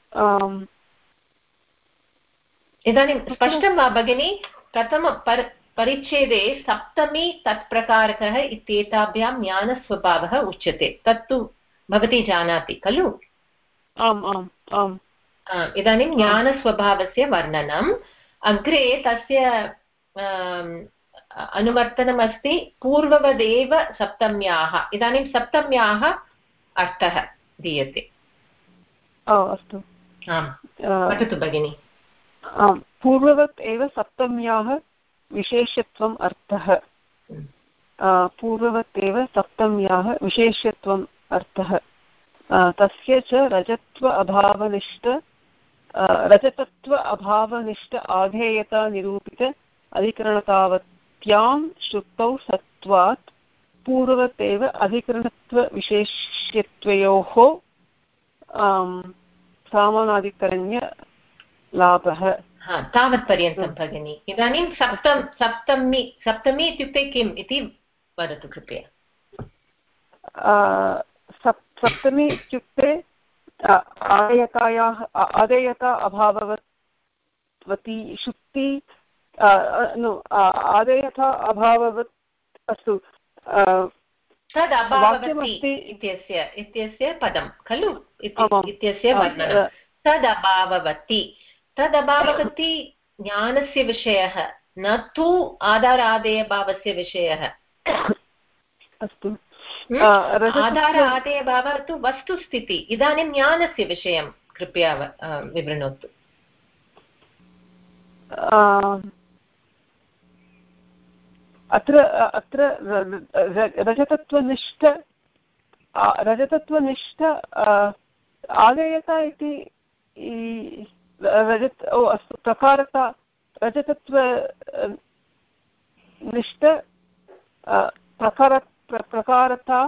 इदानीं स्पष्टं वा भगिनि? प्रथम पर परिच्छेदे सप्तमी तत्प्रकारकः इत्येताभ्यां ज्ञानस्वभावः उच्यते, तत्तु भवती जानाति खलु? आम् आम् आम्। इदानीं ज्ञानस्वभावस्य वर्णनम्। अग्रे तस्य अनुवर्तनमस्ति पूर्ववदेव सप्तम्याः। इदानीं सप्तम्याः अर्थः दीयते। अस्तु, आम्, पठतु भगिनि। आम्, पूर्ववत् एव सप्तम्याः विशेषत्वम् अर्थः। पूर्ववत् एव सप्तम्याः विशेषत्वम् अर्थः। तस्य च रजत्व अभावनिष्ठ रजतत्व अभावनिष्ठ आधेयता निरूपित अधिकरणतावत्यां शुक्तौ सत्वात् पूर्ववत् एव अधिकरणत्व विशेष्यत्वयोः सामानाधिकरण्य लाभः। तावत्पर्यन्तं भगिनि। इदानीं सप्तम सप्तमी सप्तमी इत्युक्ते किम् इति वदतु कृपया। सप्तमी इत्युक्ते आदेयतायाः आदेयता अभाववती शुक्ति, आदेयता अभाववत्। अस्तु, तद् अभाववती इत्यस्य इत्यस्य पदं खलु इत्यस्य वर्णनं। तद् अभाववती, तद् अभाववती ज्ञानस्य विषयः, न तु आधारादेयभावस्य विषयः। अस्तु, आधार आदेयभावः तु वस्तुस्थिति। इदानीं ज्ञानस्य विषयं कृपया विवृणोतु। अत्र अत्र रजतत्वनिष्ठ रजतत्वनिष्ठ आदेयता इति रजत ओ अस्तु प्रकारता रजतत्व निष्ठ प्रकार प्रकारता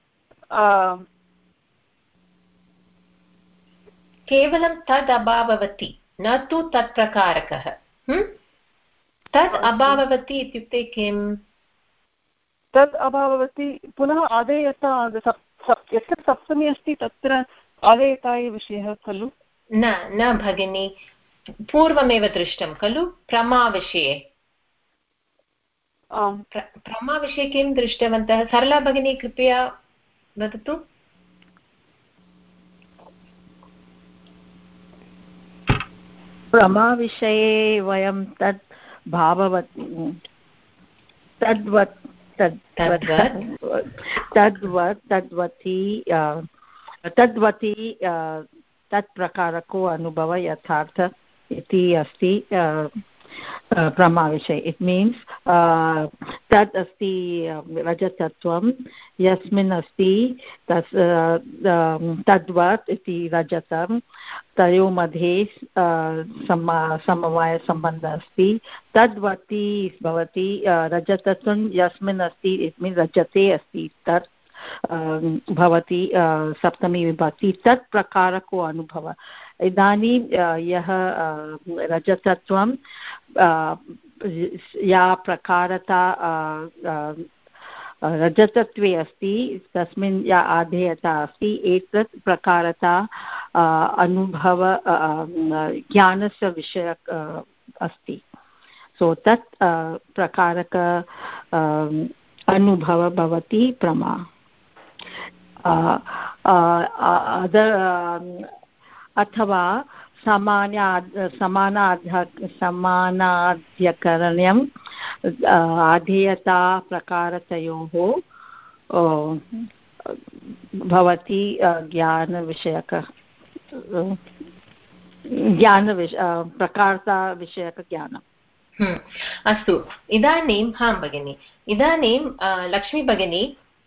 केवलं तद् अभाववती, न तु तत्प्रकारकः। तद् अभाववती इत्युक्ते किम्? तद् अभाववती पुनः आदेयता, यत्र सप्तमी अस्ति तत्र आदेयताय विषयः खलु। न न भगिनी, पूर्वमेव दृष्टं खलु प्रमाविषये। प्रमाविषये किं दृष्टवन्तः? सरला भगिनी कृपया वदतु। प्रमाविषये वयं तत् भाववत् तद्वत् तद्वत् तद्वत् तद्वती तद्वती तत् प्रकारको अनुभव यथार्थ इति अस्ति प्रमाविषये। इट् मीन्स् तत् अस्ति रजतत्वं, यस्मिन् अस्ति तस् तद्वत् इति रजतं, तयोः मध्ये समा समवायसम्बन्धः अस्ति। तद्वती भवति रजतत्वं यस्मिन् अस्ति, इट् मीन्स् रजते अस्ति तत् भवति सप्तमी विभक्ति, तत् प्रकारको अनुभव। इदानीं यः रजतत्वं या प्रकारता रजतत्वे अस्ति तस्मिन् या आधेयता अस्ति, एतत् प्रकारता अनुभव ज्ञानस्य विषयक अस्ति। सो तत् प्रकारक अनुभव भवति प्रमा। अथवा समान्या समानाध्य समानाध्यकरण्यम् आधेयता प्रकारतयोः भवति ज्ञानविषयक ज्ञानविष प्रकारता विषयकज्ञानम्। अस्तु, इदानीं हां भगिनि, इदानीं लक्ष्मी भगिनी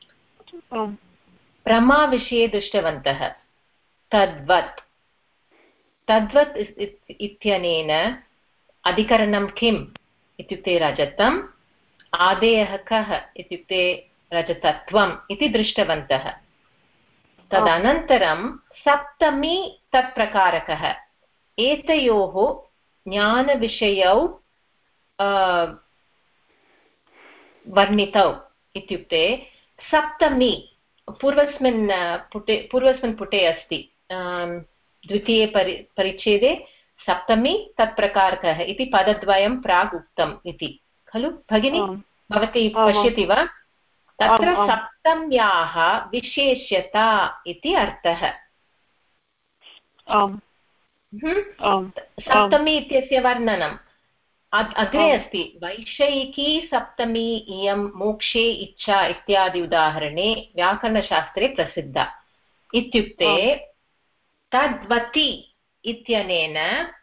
प्रमाविषये दृष्टवन्तः। तद्वत् तद्वत् इत्यनेन अधिकरणं किम् इत्युक्ते रजतम्, आदेयः कः इत्युक्ते रजतत्वम् इति दृष्टवन्तः। तदनन्तरं सप्तमी तत्प्रकारकः, एतयोः ज्ञानविषयौ वर्णितौ इत्युक्ते सप्तमी पूर्वस्मिन् पुटे पूर्वस्मिन् पुटे अस्ति, द्वितीये परि परिच्छेदे सप्तमी तत्प्रकारकः इति पदद्वयं प्राग् उक्तम् इति खलु भगिनी? भवती पश्यति वा? तत्र सप्तम्याः विशेष्यता इति अर्थः। सप्तमी इत्यस्य वर्णनम् अग्रे अस्ति। वैषयिकी सप्तमी इयं मोक्षे इच्छा इत्यादि उदाहरणे व्याकरणशास्त्रे प्रसिद्धा। इत्युक्ते तद्वती इत्यनेन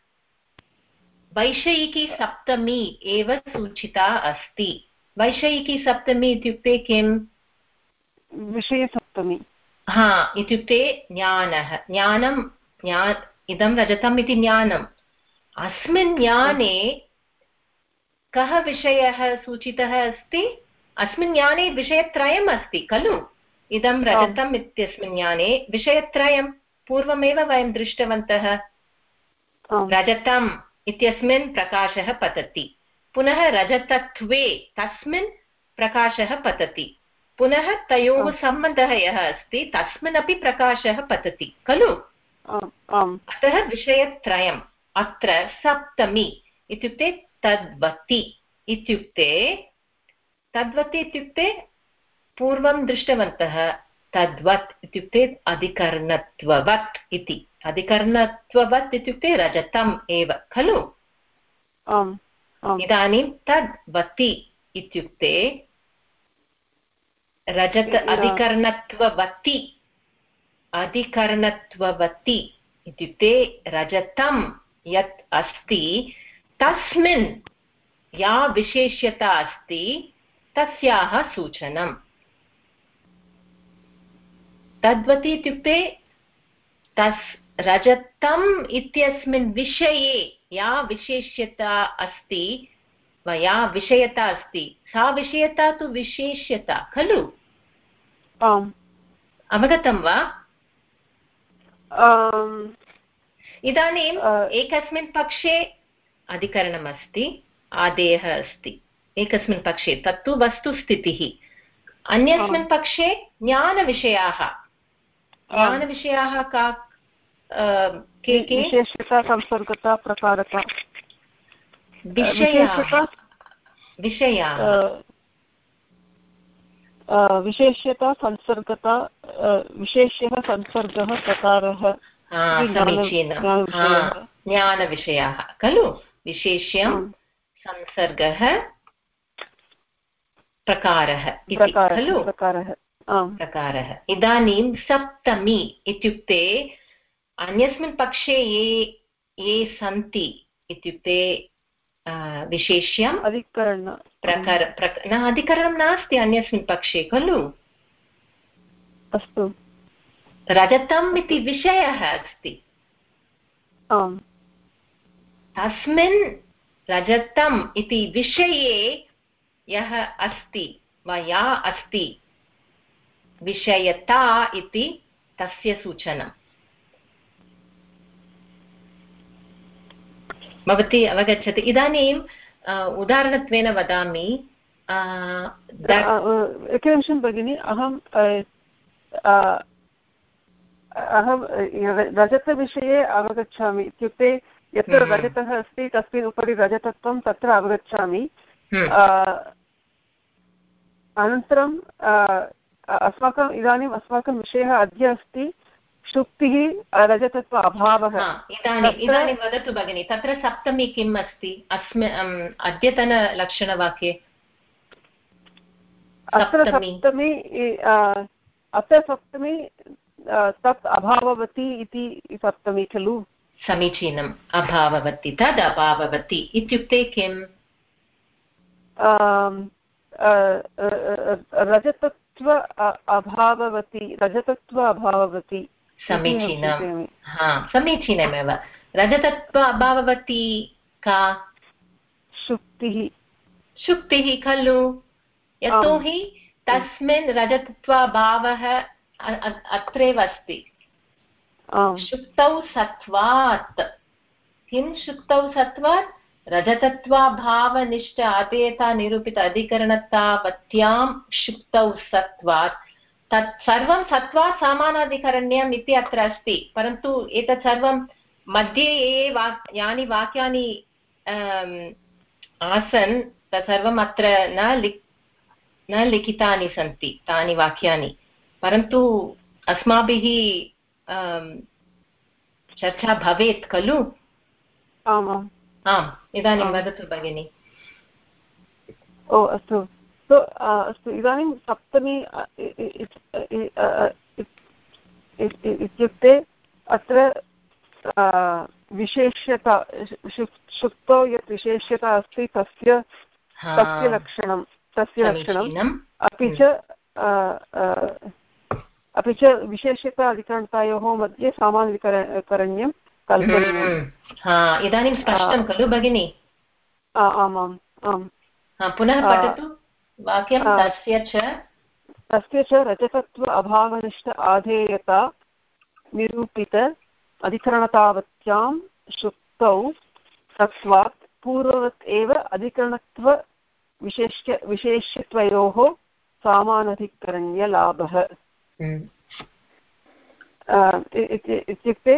वैषयिकी सप्तमी एव सूचिता अस्ति। वैषयिकी सप्तमी इत्युक्ते किम्? विषयसप्तमी। हा, इत्युक्ते ज्ञानः, ज्ञानं ज्ञा इदं रजतम् इति ज्ञानम्। अस्मिन् ज्ञाने कः विषयः सूचितः अस्ति? अस्मिन् ज्ञाने विषयत्रयम् अस्ति खलु? इदं रजतम् इत्यस्मिन् ज्ञाने विषयत्रयं पूर्वमेव वयं दृष्टवन्तः। रजतम् इत्यस्मिन् प्रकाशः पतति, पुनः रजतत्वे तस्मिन् प्रकाशः पतति, पुनः तयोः सम्बन्धः यः अस्ति तस्मिन् अपि प्रकाशः पतति खलु? अतः विषयत्रयम्। अत्र सप्तमी इत्युक्ते तद्वती इत्युक्ते तद्वती इत्युक्ते पूर्वं दृष्टवन्तः तद्वत् इत्युक्ते अधिकरणत्ववत् इति। अधिकरणत्ववत् इत्युक्ते रजतम् एव खलु? इदानीं तद्वती इत्युक्ते रजत अधिकरणत्ववती अधिकरणत्ववती इत्युक्ते रजतं यत् अस्ति तस्मिन् या विशेष्यता अस्ति तस्याः सूचनम्। तद्वती इत्युक्ते तस् रजतम् इत्यस्मिन् विषये या विशेष्यता अस्ति, या विषयता अस्ति, सा विषयता तु विशेष्यता खलु? अवगतं वा? इदानीम् एकस्मिन् पक्षे अधिकरणमस्ति, आदेयः अस्ति एकस्मिन् पक्षे, तत्तु वस्तुस्थितिः। अन्यस्मिन् पक्षे ज्ञानविषयाः। ज्ञानविषयाः का के के विशेषता संसर्गता प्रकारता विषयाः विषयाः विशेष्यता संसर्गता विशेष्यः संसर्गः प्रकारः समीचीनं ज्ञानविषयाः खलु विशेष्यं संसर्गः प्रकारः इति खलु प्रकारः। इदानीं सप्तमी इत्युक्ते अन्यस्मिन् पक्षे ये ये सन्ति इत्युक्ते विशेष्यम् अधिकरण प्रकार न अधिकरणं नास्ति अन्यस्मिन् पक्षे खलु। अस्तु रजतम् इति विषयः अस्ति तस्मिन् रजतम् इति विषये यः अस्ति वा या अस्ति विषयता इति तस्य सूचनम्। भवती अवगच्छति। इदानीम् उदाहरणत्वेन वदामि एकनिमिषं भगिनि अहं अहं रजतविषये अवगच्छामि इत्युक्ते यत्र रजतः अस्ति तस्मिन् उपरि रजतत्वं तत्र अवगच्छामि। अनन्तरं अस्माकम् इदानीम् अस्माकं विषयः अद्य अस्ति शुक्तिः रजतत्व अभावः। इदानीम् इदानीं वदतु भगिनि तत्र सप्तमी किम् अस्ति अस्मिन् अद्यतनलक्षणवाक्ये? अत्र सप्तमी अत्र सप्तमी तत् अभाववती इति सप्तमी खलु। समीचीनम् अभाववती तद् अभाववती इत्युक्ते किम्? रजतत्व अभाववती रजतत्व अभाववती। समीचीनं हा समीचीनमेव। रजतत्व अभाववती का? शुक्तिः शुक्तिः खलु। यतोहि तस्मिन् रजतत्वाभावः अत्रैव अस्ति। शुक्तौ सत्वात् किं शुक्तौ सत्वात् रजतत्वाभावनिष्ठ आदेयता निरूपित अधिकरणतावत्यां शुक्तौ सत्वात् तत् सर्वं सत्वात् समानाधिकरण्यम् इति अत्र अस्ति। परन्तु एतत् सर्वं मध्ये ये वा यानि वाक्यानि आसन् तत्सर्वम् अत्र न लिख न लिखितानि सन्ति तानि वाक्यानि। परन्तु अस्माभिः चर्चा भवेत् खलु। आमाम् आम् इदानीं वदतु भगिनि। ओ अस्तु अस्तु इदानीं सप्तमी इत्युक्ते अत्र विशेष्यता शुक्तौ यत् विशेष्यता अस्ति तस्य तस्य लक्षणं तस्य लक्षणम् अपि च अपि च विशेष्यता अधिकरणतायोः मध्ये सामान्यकरण्यं कल्पनीयम्। इदानीं स्पष्टं खलु भगिनि? आमाम् आम्। पुनः पठतु वाक्यं। तस्य च तस्य च रजतत्व अभावनिष्ठ आधेयता निरूपित अधिकरणतावत्यां शुक्तौ सत्वात् पूर्ववत् एव अधिकरणत्व विशेष्य विशेष्यत्वयोः सामानाधिकरण्यलाभः। इत्युक्ते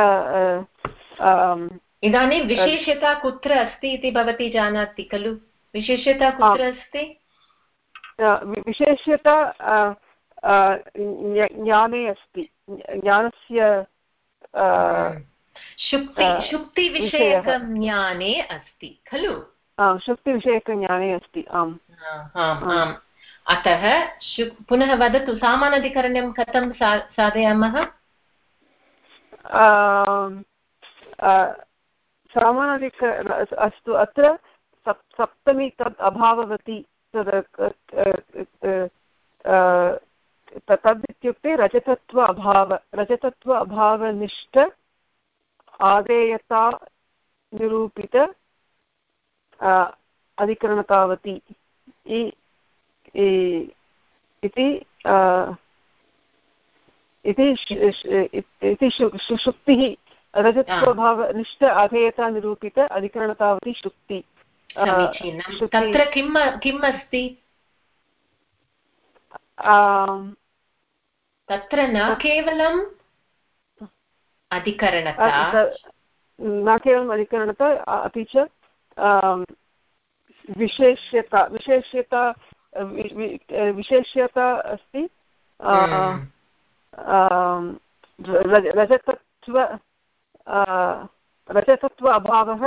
इदानीं विशेष्यता कुत्र अस्ति इति भवती जानाति खलु? विशेष्यता कुत्र अस्ति? विशेष्यता ज्ञाने अस्ति। ज्ञानस्य शुक्ति शुक्तिविषयकं ज्ञाने अस्ति खलु? शुक्तिविषयकज्ञाने अस्ति। आम् आम्। अतः पुनः वदतु सामानाधिकरण्यं कथं साधयामः? सामानाधिक अस्तु अत्र सप्तमी तद् अभाववती तद् इत्युक्ते रजतत्व अभाव रजतत्व अभावनिष्ठ आदेयता निरूपित अधिकरणतावती इति शुक्तिः रजतत्वभावनिष्ठ अधेयता निरूपित अधिकरणतावती शुक्ति। तत्र किम् किम् अस्ति? तत्र न केवलं अधिकरणता न केवलम् अधिकरणता अपि च विशेष्यता विशेष्यता विशेष्यता अस्ति रजतत्व रजतत्व अभावः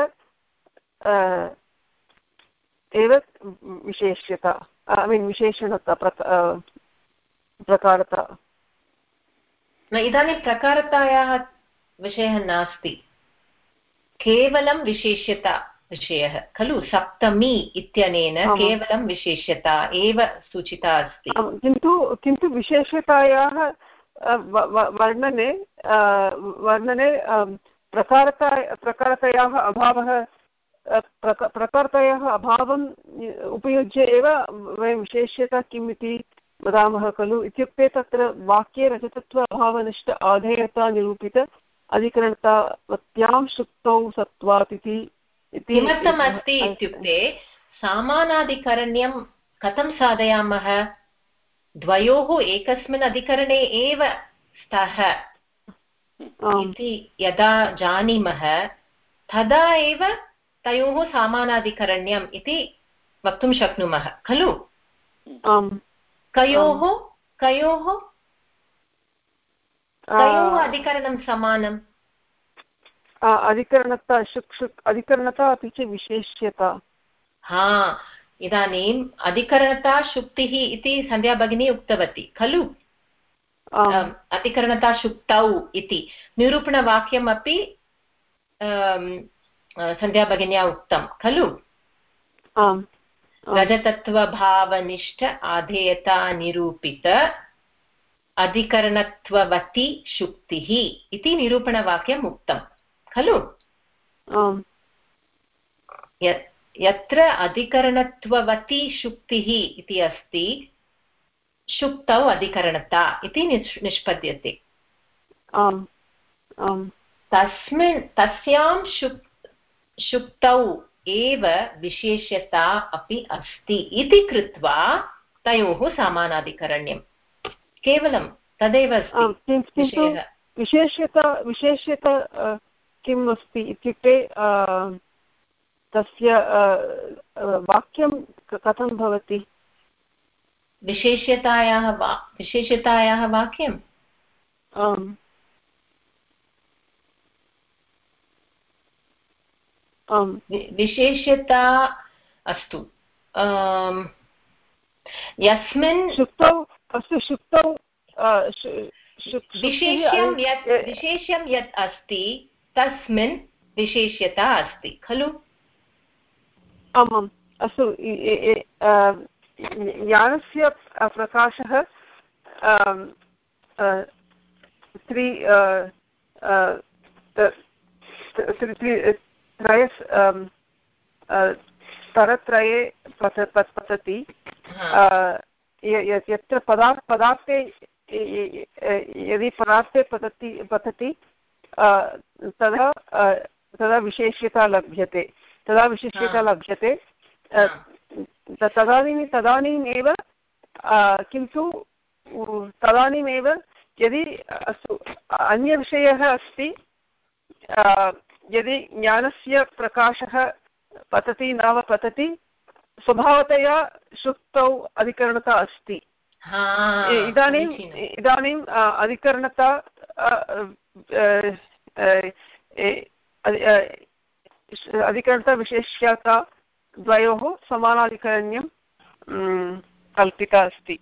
एव विशेष्यता ऐ मीन् विशेषणता प्रकारता इदानीं प्रकारतायाः विषयः नास्ति केवलं विशेष्यता विषयः खलु सप्तमी इत्यनेन केवलं विशेष्यता एव सूचिता अस्ति किन्तु किन्तु विशेष्यतायाः वर्णने वर्णने प्रकारता प्रकारतयाः अभावः प्रकारतयाः अभावम् उपयुज्य एव वयं विशेष्यता किम् इति वदामः खलु इत्युक्ते तत्र वाक्ये रजतत्व अभावनिष्ठ आधेयता निरूपित अधिकरणतावत्यां शुक्तौ सत्त्वात् इति किमर्थम् अस्ति इत्युक्ते समानाधिकरण्यं कथं साधयामः द्वयोः एकस्मिन् अधिकरणे एव स्तः इति यदा जानीमः तदा एव तयोः समानाधिकरण्यम् इति वक्तुं शक्नुमः खलु कयोः कयोः कयोः अधिकरणं समानम् अधिकरणता शुक् शुक् अधिकरणता अपि च विशेष्यता हा इदानीम् अधिकरणता शुक्तिः इति सन्ध्या भगिनी उक्तवती खलु अधिकरणता शुक्तौ इति निरूपणवाक्यमपि सन्ध्या भगिन्या उक्तं खलु रजतत्वभावनिष्ठ आधेयता निरूपित अधिकरणत्ववती शुक्तिः इति निरूपणवाक्यम् उक्तं खलु यत्र अधिकरणत्ववती शुक्तिः इति अस्ति शुक्तौ अधिकरणता इति निष्पद्यते तस्मिन् तस्यां शुक् शुक्तौ एव विशेष्यता अपि अस्ति इति कृत्वा तयोः समानाधिकरण्यं केवलं तदेव अस्ति विशेष्यता विशेष्यता किम् अस्ति इत्युक्ते तस्य वाक्यं कथं भवति विशेष्यतायाः वा विशेष्यतायाः वाक्यम् विशेष्यता अस्तु यस्मिन् शुक्तौ अस्तु शुक्तौ विशेष्यं यत् विशेष्यं यत् अस्ति तस्मिन् विशेष्यता अस्ति खलु आमाम् अस्तु यानस्य प्रकाशः त्रि त्रय स्तरत्रये पतति यत्र पदार्थ पदार्थे यदि पदार्थे पतति पतति तदा तदा विशेष्यता लभ्यते तदा विशेष्यता लभ्यते तदानीं तदानीमेव किन्तु तदानीमेव यदि अस्तु अन्यविषयः अस्ति यदि ज्ञानस्य प्रकाशः पतति न वा पतति स्वभावतया शुक्तौ अधिकरणता अस्ति इदानीम् इदानीम् अधिकरणता अधिकरणता विशेष्यता द्वयोः समानाधिकरण्यं कल्पिता अस्ति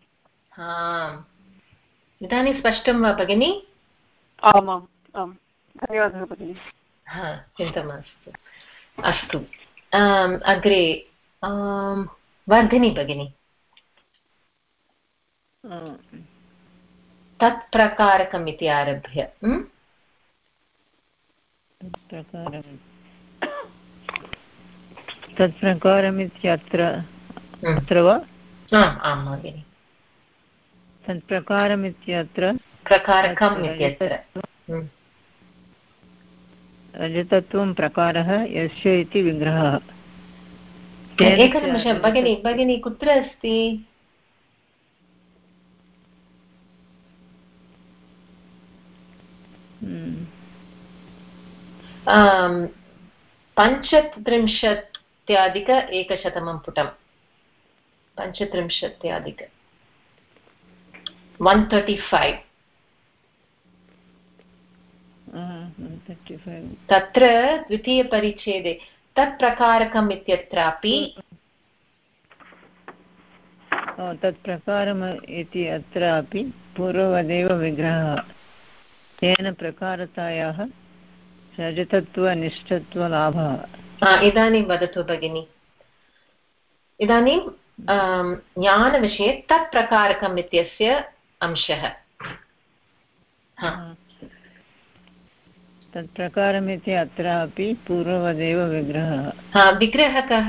इदानीं स्पष्टं वा भगिनि आमाम् आम् धन्यवादः भगिनि चिन्ता मास्तु अस्तु अग्रे वर्धिनी भगिनी तत्प्रकारकम् इति आरभ्य तत्प्रकारमित्यत्र अत्र वा आं भगिनि तत्प्रकारमित्यत्र प्रकारकम् इत्यत्र रजतत्वं प्रकारः यस्य इति विग्रहः एकनिमिषं भगिनी भगिनी कुत्र अस्ति पञ्चत्रिंशत्याधिक एकशतमं पुटं पञ्चत्रिंशत्याधिक वन् तर्टि फैव् तत्र द्वितीयपरिच्छेदे तत् प्रकारकम् इत्यत्रापि तत् प्रकारम् इति अत्रापि पूर्ववदेव विग्रहः तेन प्रकारतायाः रजतत्वनिष्ठत्वलाभः। इदानीं वदतु भगिनि। इदानीं ज्ञानविषये तत् प्रकारकम् इत्यस्य अंशः तत् प्रकारमिति अत्रापि पूर्ववदेव विग्रहः। विग्रहः कः?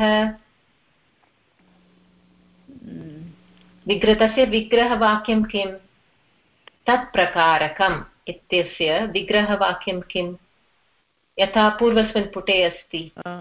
विग्रह तस्य विग्रहवाक्यं किं? तत् प्रकारकम् इत्यस्य विग्रहवाक्यं किं? यथा पूर्वस्मिन् पुटे अस्ति।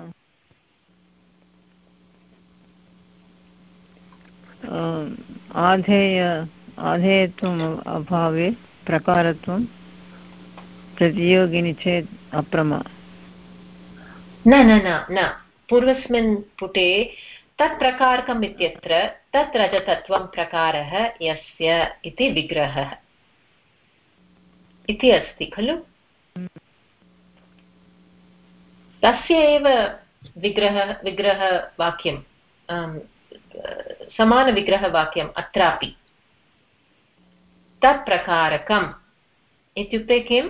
आधेय आधेयत्वम् अभावे प्रकारत्वं प्रतियोगिनि चेत् अप्रमा। न न न न पूर्वस्मिन् पुटे तत् प्रकारकम् इत्यत्र तत् रजतत्वं प्रकारः यस्य इति विग्रहः इति अस्ति खलु। तस्य एव विग्रह विग्रहवाक्यं समानविग्रहवाक्यम् अत्रापि तत् प्रकारकम् इत्युक्ते किम्?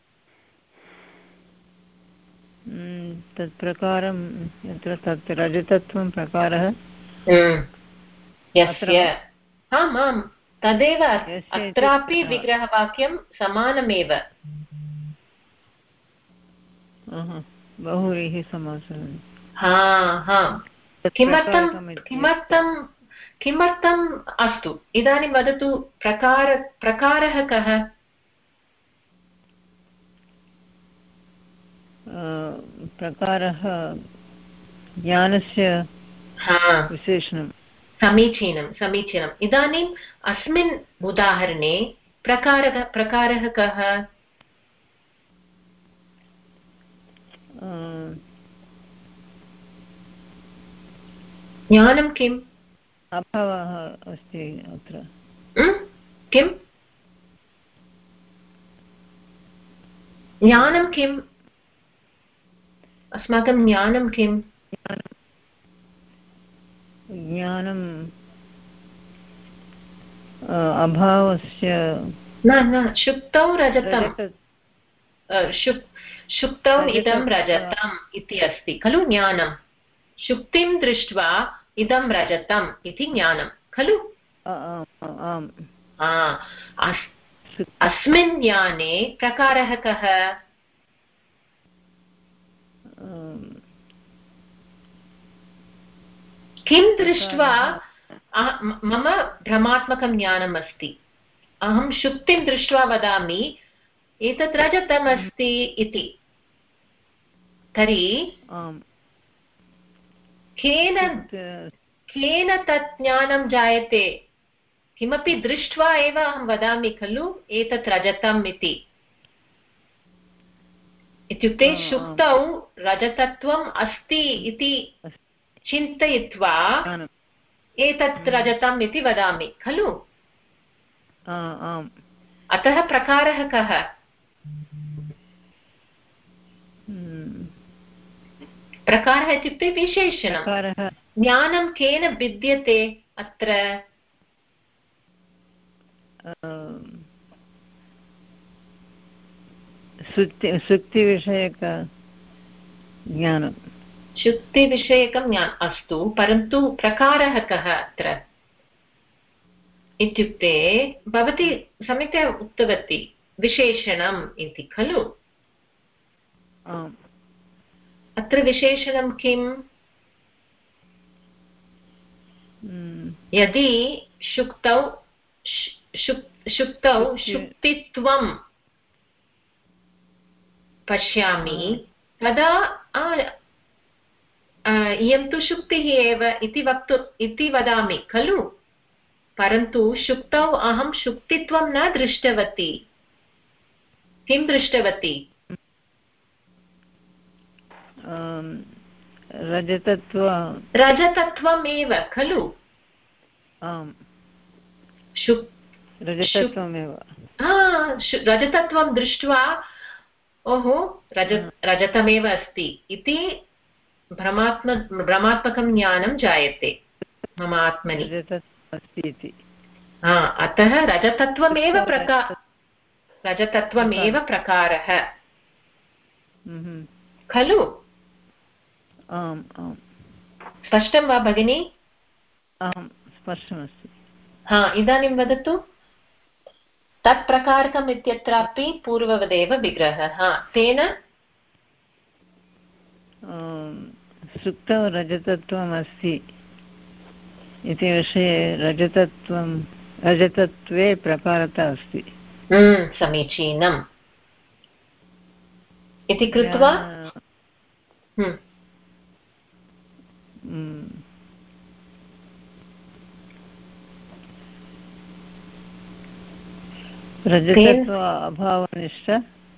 तत् प्रकारं यत्र तत् रजतत्वं प्रकारः यस्य आम् आम् तदेव अत्रापि विग्रहवाक्यं समानमेव। बहुव्रीहि समासः। हा हा किमर्थं किमर्थं किमर्थम्? अस्तु इदानीं वदतु प्रकार प्रकारः कः? प्रकारः ज्ञानस्य विशेषणं। समीचीनं समीचीनम्। इदानीम् अस्मिन् उदाहरणे प्रकारः प्रकारः कः? ज्ञानं किम्? अभावः अस्ति अत्र। किम् ज्ञानं किम्? अस्माकं ज्ञानं किम्? ज्ञानम् अभावस्य न न शुक्तौ रजतं शुक्तौ इदं रजतम् इति अस्ति खलु ज्ञानं। शुक्तिं दृष्ट्वा इदं रजतम् इति ज्ञानं खलु। अस्मिन् ज्ञाने प्रकारः कः? किं दृष्ट्वा मम भ्रमात्मकं ज्ञानम् अस्ति। अहं शुक्तिं दृष्ट्वा वदामि एतत् रजतम् अस्ति इति। तर्हि केन केन तत् ज्ञानं जायते? किमपि दृष्ट्वा एव अहं वदामि खलु एतत् रजतम् इति। इत्युक्ते शुक्तौ रजतत्वम् अस्ति इति चिन्तयित्वा एतत् रजतम् इति वदामि खलु। अतः प्रकारः कः? प्रकारः इत्युक्ते विशेषणं। ज्ञानं केन भिद्यते अत्र? सुक्तिविषयक ज्ञानं। शुक्तिविषयकं ज्ञानम् अस्तु, परन्तु प्रकारः कः अत्र इत्युक्ते भवती सम्यक्तया उक्तवती विशेषणम् इति खलु। अत्र विशेषणं किम्? यदि शुक्तौ शुक्तौ शुक्तित्वं पश्यामि तदा इयं तु शुक्तिः एव इति वक्तु इति वदामि खलु। परन्तु शुक्तौ अहं शुक्तित्वं न दृष्टवती। किं दृष्टवती? रजतत्व रजतत्वमेव खलु आम् शुक् रजतत्वमेव रजतत्वं दृष्ट्वा ओहो रज रजतमेव अस्ति इति भ्रमात्म भ्रमात्मकं ज्ञानं जायते मम आत्मनि अस्ति इति अतः रजतत्वमेव प्रकार रजतत्वमेव प्रकारः खलु आम् आम् स्पष्टं वा भगिनी आम् स्पष्टमस्ति हा इदानीं वदतु तत् प्रकारकम् इत्यत्रापि पूर्ववदेव विग्रहः तेन सुप्तौ रजतत्वम् अस्ति इति विषये रजतत्वं रजतत्वे प्रकारता अस्ति समीचीनम् इति कृत्वा रजतत्व अभावनिष्ठ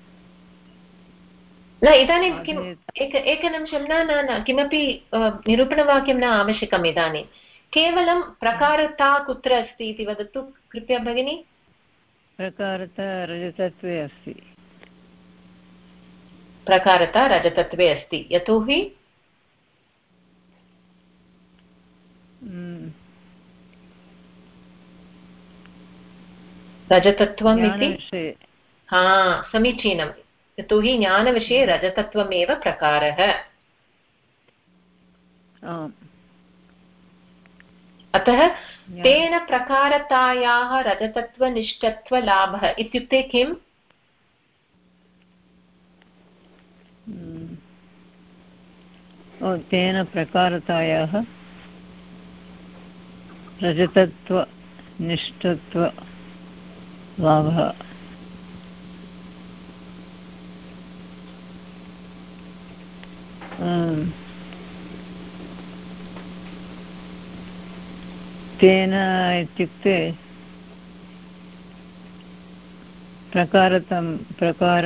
न इदानीं किम् एक एकनिमिषं न न न किमपि निरूपणवाक्यं न आवश्यकम् इदानीं केवलं प्रकारता कुत्र अस्ति इति वदतु कृपया भगिनी प्रकारता रजतत्वे अस्ति प्रकारता रजतत्वे अस्ति यतोहि रजतत्वम् इति हा समीचीनं यतोहि ज्ञानविषये रजतत्वमेव प्रकारः अतः तेन प्रकारतायाः रजतत्वनिष्ठत्वलाभः इत्युक्ते किम् तेन प्रकारतायाः रजतत्वनिष्ठत्वलाभः तेन इत्युक्ते प्रकारतं प्रकार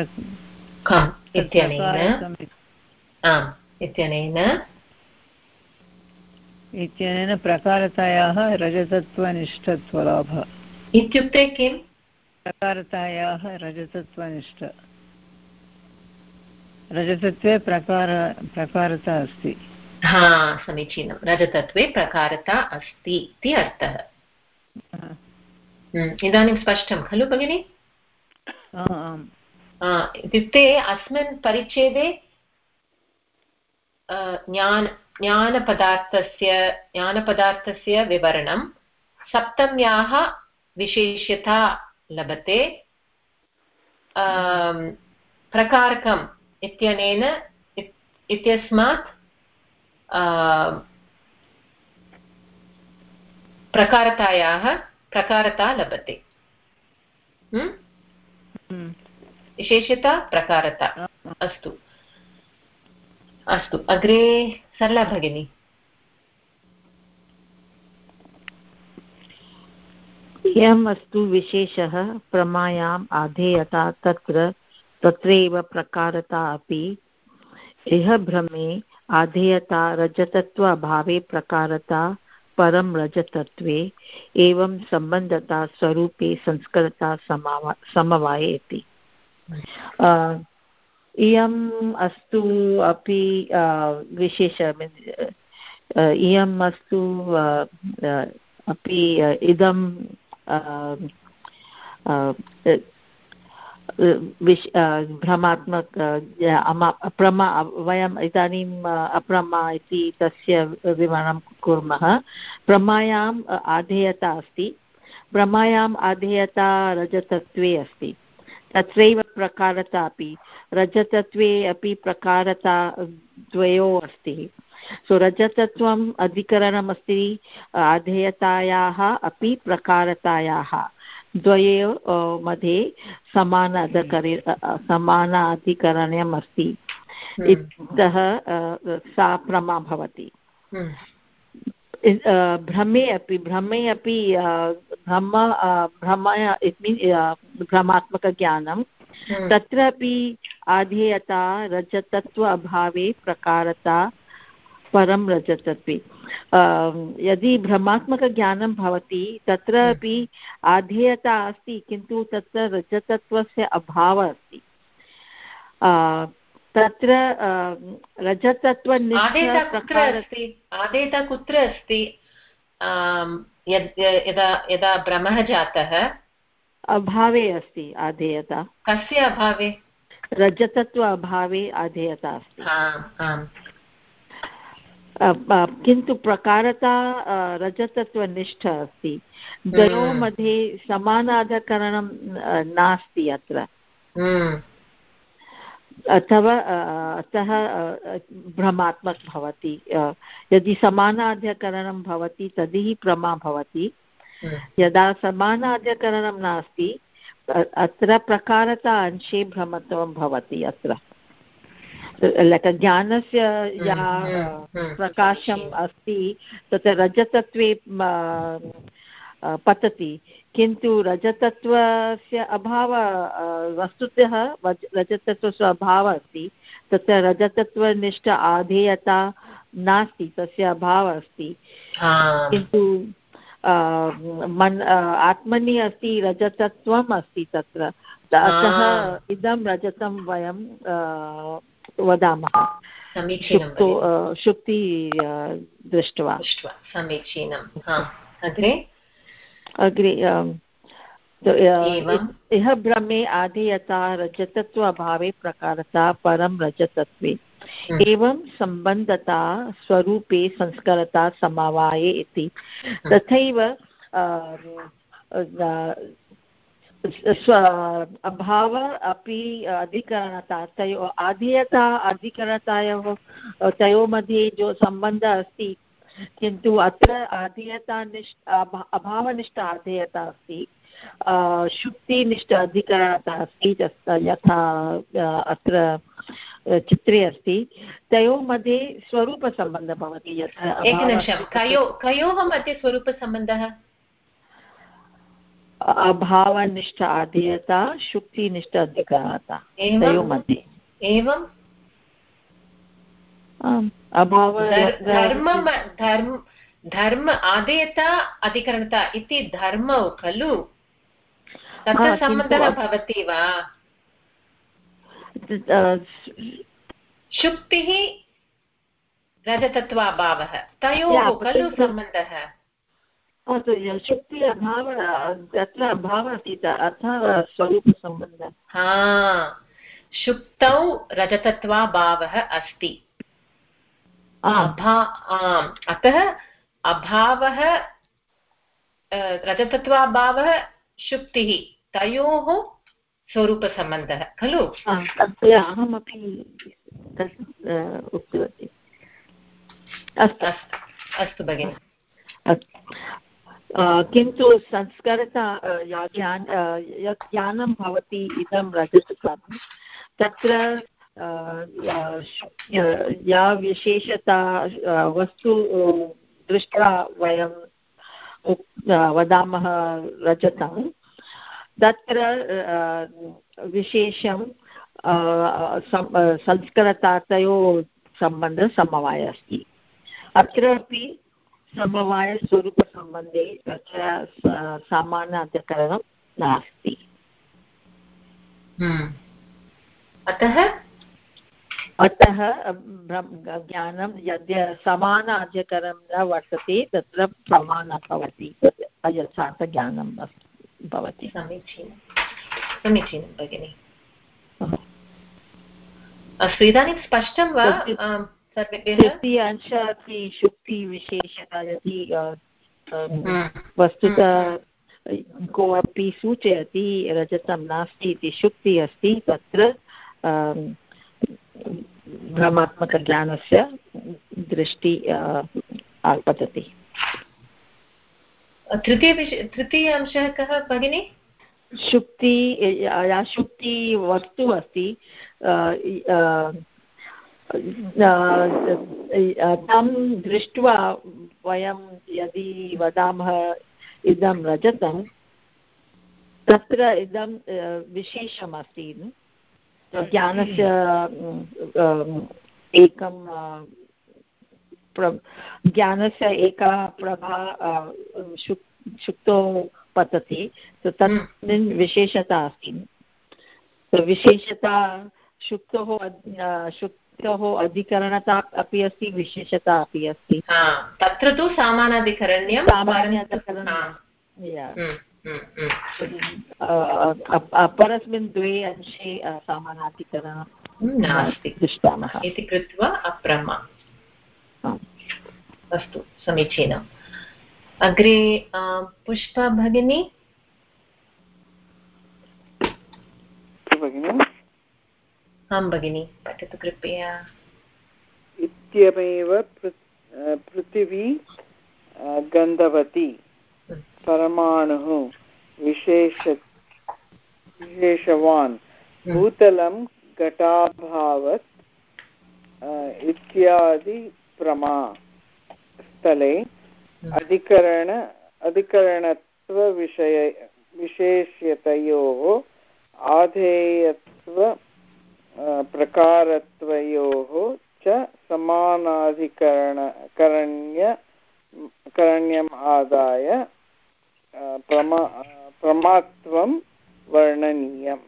इत्यनेन इत्यनेन इत्यनेन प्रकारतायाः रजतत्वनिष्ठत्वलाभः इत्युक्ते किम् प्रकारतायाः रजतत्वनिष्ठ रजतत्वे प्रकार प्रकारता अस्ति हा समीचीनं रजतत्वे प्रकारता अस्ति इति अर्थः इदानीं स्पष्टं खलु भगिनि इत्युक्ते अस्मिन् परिच्छेदे ज्ञान ज्ञानपदार्थस्य ज्ञानपदार्थस्य विवरणं सप्तम्याः विशेष्यता लभते प्रकारकम् इत्यनेन इत्यस्मात् प्रकारतायाः प्रकारता लभते विशेषता प्रकारता अस्तु अस्तु अग्रे सरला भगिनी इयम् अस्तु विशेषः प्रमायाम् आधेयता तत्र तत्रैव प्रकारता अपि इह भ्रमे आधेयता रजतत्व अभावे प्रकारता परं रजतत्वे एवं सम्बन्धता स्वरूपे संस्कृता समावा समवायेति इयम् अस्तु अपि विशेष इयम् अस्तु अपि इदं विश् भ्रमात्मक अप्रमा वयम् इदानीम् अप्रमा इति तस्य विवरणं कुर्मः प्रमायाम् आधेयता अस्ति प्रमायाम् आधेयता रजतत्वे अस्ति तत्रैव प्रकारता अपि रजतत्वे अपि प्रकारता द्वयोः अस्ति सो रजतत्वम् अधिकरणम् अस्ति आधेयतायाः अपि प्रकारतायाः द्वयोः मध्ये समान अधिकरे समान अधिकरणम् अस्ति इतः सा प्रमा भवति भ्रमे अपि भ्रमे अपि भ्रम भ्रम इट् मीन् भ्रमात्मकज्ञानं तत्रापि आधेयता रजतत्व अभावे प्रकारता परं रजतत्वे। यदि भ्रमात्मकज्ञानं भवति तत्रापि आधेयता अस्ति किन्तु तत्र रजतत्वस्य अभावः अस्ति। तत्र रजतत्वनिष्ठ आधेयता कुत्र अस्ति? यदा यदा भ्रमः जातः अभावे अस्ति आधेयता। कस्य अभावे? रजतत्व अभावे आधेयता अस्ति। आम्। किन्तु प्रकारता रजतत्वनिष्ठ अस्ति। द्वयोः मध्ये समानाधिकरणं नास्ति अत्र। अथवा अतः भ्रमात्मक भवति। यदि समानाध्यकरणं भवति तर्हि प्रमा भवति। यदा समानाध्यकरणं नास्ति अत्र प्रकारता अंशे भ्रमत्वं भवति। अत्र ज्ञानस्य या प्रकाशम् अस्ति तत् रजतत्वे पतति किन्तु रजतत्वस्य अभावः वस्तुतः रजतत्वस्य अभावः अस्ति। तत्र रजतत्वनिष्ठ आधेयता नास्ति, तस्य अभावः अस्ति। किन्तु मन् आत्मनि अस्ति रजतत्वम् अस्ति तत्र। अतः इदं रजतं वयं वदामः शुक्ति दृष्ट्वा। समीचीनम्। अग्रे अग्रे इह भ्रमे आधेयता रजतत्व अभावे प्रकारता परं रजतत्वे एवं सम्बन्धता स्वरूपे संस्कारता समवाये इति। तथैव स्व अभाव अपि अधिकरणता तयोः आधेयता अधिकरणतायोः तयोः मध्ये जो सम्बन्धः अस्ति किन्तु अत्र आधेयतानिष्ठ अभावनिष्ठ आधेयता अस्ति, शुक्तिनिष्ठ अधिकरणता अस्ति यथा अत्र चित्रे अस्ति। तयोः मध्ये स्वरूपसम्बन्धः भवति। यथा एकनिमिषं, कयो कयोः मध्ये स्वरूपसम्बन्धः? अभावनिष्ठ आधेयता शुक्तिनिष्ठ अधिकरणता तयोः मध्ये। एवं अभाव धर्म धर्म धर्म आधेयता अधिकरणता इति धर्मौ खलु? तत्र सम्बन्धः भवति वा? शुक्तिः रजतत्वाभावः तयोः खलु सम्बन्धः? शुक्ति अभावः तत्र अभावः अस्ति अतः स्वरूपसम्बन्धः। हा, शुक्तौ रजतत्वाभावः अस्ति। अतः अभावः रजतत्वाभावः शुक्तिः तयोः स्वरूपसम्बन्धः खलु? अहमपि उक्तवती। अस्तु अस्तु भगिनि। किन्तु संस्कारता ज्ञान यत् ज्ञानं भवति इदं रजतत्वं तत्र या विशेषता वस्तु दृष्ट्वा वयं वदामः रजतं तत्र विशेषं संस्कारतातयोः सम्बन्धः समवायः अस्ति। अत्रापि समवायस्वरूपसम्बन्धे तत्र सामान्याधिकरणं नास्ति। अतः अतः ज्ञानं यद्य समानाधिकरणं न वर्तते तत्र प्रमाणं भवति, यथार्थज्ञानं भवति। समीचीनं समीचीनं भगिनि। अस्तु, इदानीं स्पष्टं वा सर्वेभ्यः? अंश अपि शुक्तिविशेषता यदि वस्तुतः कोऽपि सूचयति रजतं नास्ति इति शुक्तिः अस्ति तत्र भ्रमात्मकज्ञानस्य दृष्टि पतति। तृतीय तृतीय अंशः कः भगिनि? शुक्ति या शुक्ति वस्तु अस्ति तं दृष्ट्वा वयं यदि वदामः इदं रजतं तत्र इदं विशेषमस्ति ज्ञानस्य एकं ज्ञानस्य एका प्रभा शुक्तो पतति तस्मिन् विशेषता अस्ति विशेषता शुक्तोः शुक्तोः अधिकरणता अपि अस्ति विशेषता अपि अस्ति तत्र तु सामानाधिकरण्यं परस्मिन् द्वे अंशे समानाधिकरणं नास्ति दृष्टामः इति कृत्वा अप्रमा अस्तु समीचीनम् अग्रे पुष्पा भगिनी आं भगिनी पठतु कृपया इत्यमेव पृथिवी गन्धवती परमाणुः विशेष विशेषवान् भूतलं घटाभावत् इत्यादि प्रमा स्थले अधिकरण अधिकरणत्वविषय विशेष्यतयोः आधेयत्व प्रकारत्वयोः च समानाधिकरण करण्य करण्यम् आदाय प्रमा प्रमात्वं वर्णनीयम्।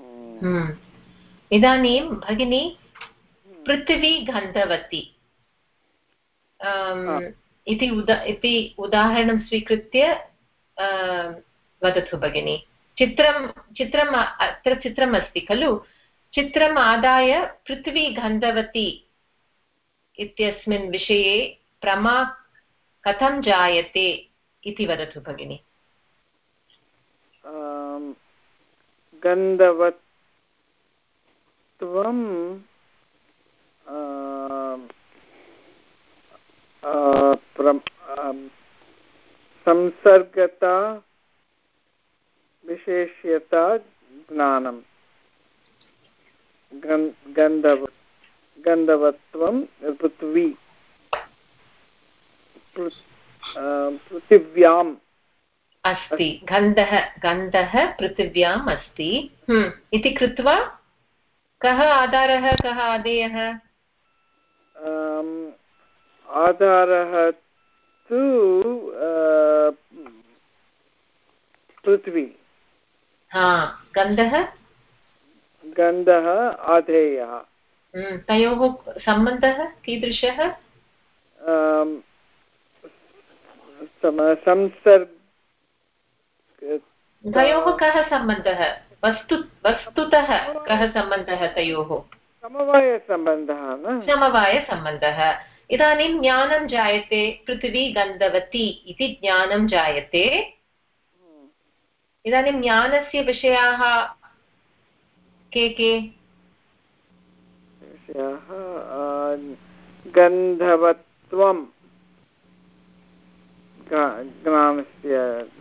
इदानीं भगिनी पृथिवी गन्धवती इति उदा इति उदाहरणं स्वीकृत्य वदतु भगिनी चित्रं चित्रम् अत्र चित्रम् अस्ति खलु चित्रम् आदाय पृथिवी गन्धवती इत्यस्मिन् विषये प्रमा कथं जायते इति वदतु भगिनी गन्धवत्वं संसर्गता विशेष्यता ज्ञानं गन्धव गन्धवत्वं पृथ्वी पृथिव्याम् अस्ति गन्धः गन्धः पृथिव्याम् अस्ति इति कृत्वा कः आधारः कः आदेयः आधारः तु पृथ्वी हा गन्धः गन्धः आधेयः तयोः सम्बन्धः कीदृशः संसर्ग तयोः कः सम्बन्धः वस्तु वस्तुतः कः सम्बन्धः तयोः समवायसम्बन्धः समवायसम्बन्धः इदानीं ज्ञानं जायते पृथिवी गन्धवती इति ज्ञानं जायते इदानीं ज्ञानस्य विषयाः के के विषयाः गन्धवत्वं ज्ञानस्य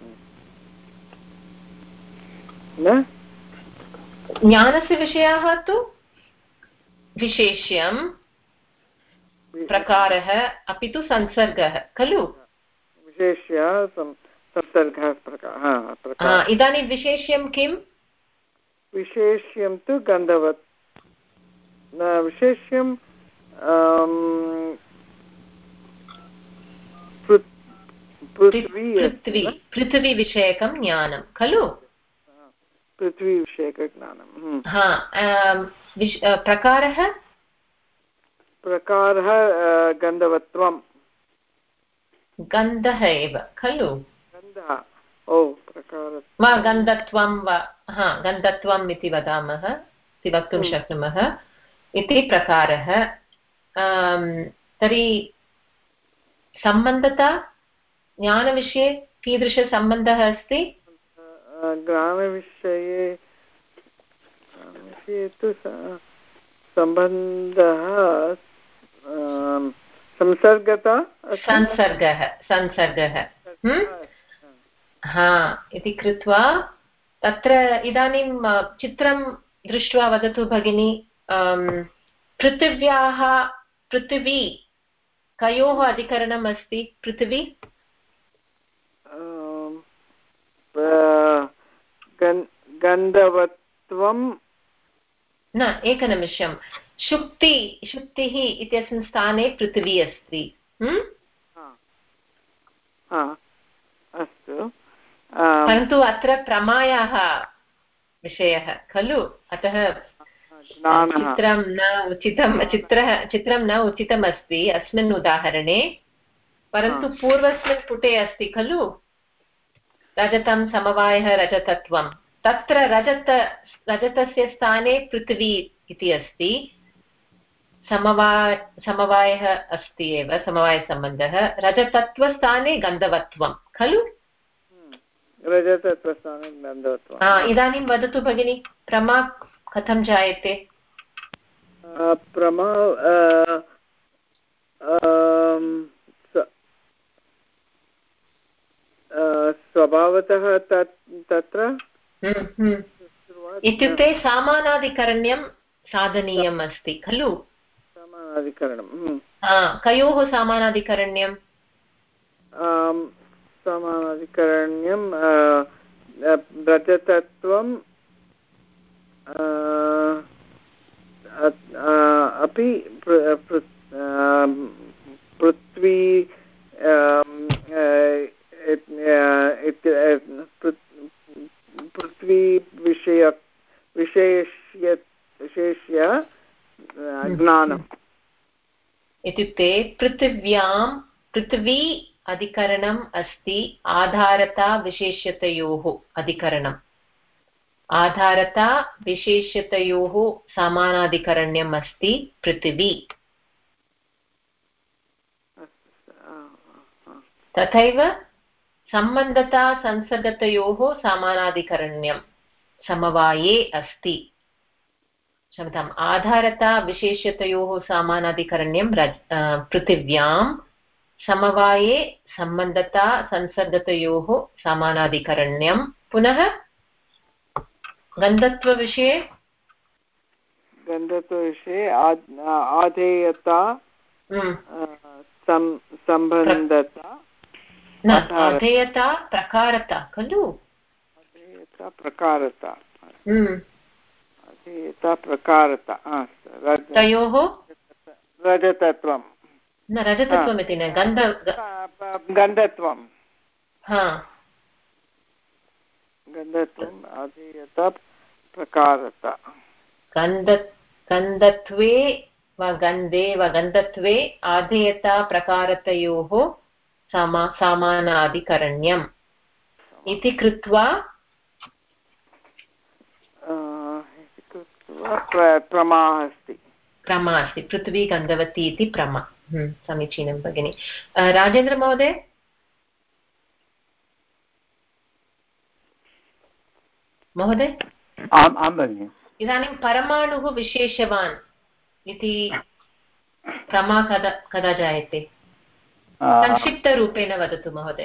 न ज्ञानस्य विषयाः तु विशेष्यं प्रकारः अपि तु संसर्गः खलु विशेष्य संसर्गः प्रकारः इदानीं विशेष्यं किं विशेष्यं तु गन्धवत् विशेष्यं पृथ्वी पृथिवीविषयकं ज्ञानं खलु पृथ्वीविषयकज्ञानं हा प्रकारः प्रकारः गन्धवत्वं गन्धः एव खलु गन्धः ओ प्रकारः वा गन्धत्वं वा हा गन्धत्वम् इति वदामः इति वक्तुं शक्नुमः इति प्रकारः तर्हि सम्बन्धता ज्ञानविषये कीदृशसम्बन्धः अस्ति ज्ञानविषये विषये तु सम्बन्धः संसर्गता संसर्गः संसर्गः हा इति कृत्वा तत्र इदानीं चित्रं दृष्ट्वा वदतु भगिनी पृथिव्याः पृथिवी कयोः अधिकरणम् अस्ति पृथिवी गन्धवत्वं न एकनिमिषं शुक्ति शुक्तिः इत्यस्मिन् स्थाने पृथिवी अस्ति अस्तु परन्तु अत्र प्रमायाः विषयः खलु अतः चित्रं न उचितं चित्रः चित्रं न उचितम् अस्ति अस्मिन् उदाहरणे परन्तु पूर्वस्मिन् पुटे अस्ति खलु रजतं समवायः रजतत्वं तत्र रजत रजतस्य स्थाने पृथिवी इति अस्ति समवाय समवायः अस्ति एव समवायसम्बन्धः रजतत्वस्थाने गन्धवत्वं खलु रजतत्वस्थाने गन्धवत्वं इदानीं वदतु भगिनि प्रमा कथं जायते प्रमा स्वभावतः तत्र इत्युक्ते सामानाधिकरण्यं साधनीयम् अस्ति खलु समानाधिकरणं कयोः सामानाधिकरण्यं समानाधिकरण्यं रजतत्वं अपि पृथ्वी पृथ्वी विषय विशेष्य विशेष्य ज्ञानम् इत्युक्ते पृथिव्यां पृथ्वी अधिकरणम् अस्ति आधारता विशेष्यतयोः अधिकरणम् आधारता विशेष्यतयोः समानाधिकरण्यम् अस्ति पृथिवी तथैव सम्बन्धता संसर्गतयोः समानाधिकरण्यं समवाये अस्ति क्षम्यताम् आधारता विशेष्यतयोः समानाधिकरण्यं पृथिव्यां समवाये सम्बन्धता संसर्गतयोः समानाधिकरण्यं पुनः गन्धत्वविषये गन्धत्वविषये आधेयता सम्बन्धता अधेयता प्रकारता खलु अधेयता प्रकारता अधेयता प्रकारता तयोः रजतत्वं न रजतत्वम् इति न गन्ध गन्धत्वं हा गन्धत्वम् अधेयता प्रकारता गन्ध गन्धत्वे वा गन्धे वा गन्धत्वे आधेयता प्रकारतयोः समा समानाधिकरण्यम् इति कृत्वा प्रमा अस्ति प्रमा अस्ति पृथ्वी गन्धवती इति प्रमा समीचीनं भगिनि राजेन्द्रमहोदय महोदय आम् आं भगिनि इदानीं परमाणुः विशेषवान् इति प्रमा कदा कदा जायते संक्षिप्तरूपेण वदतु महोदय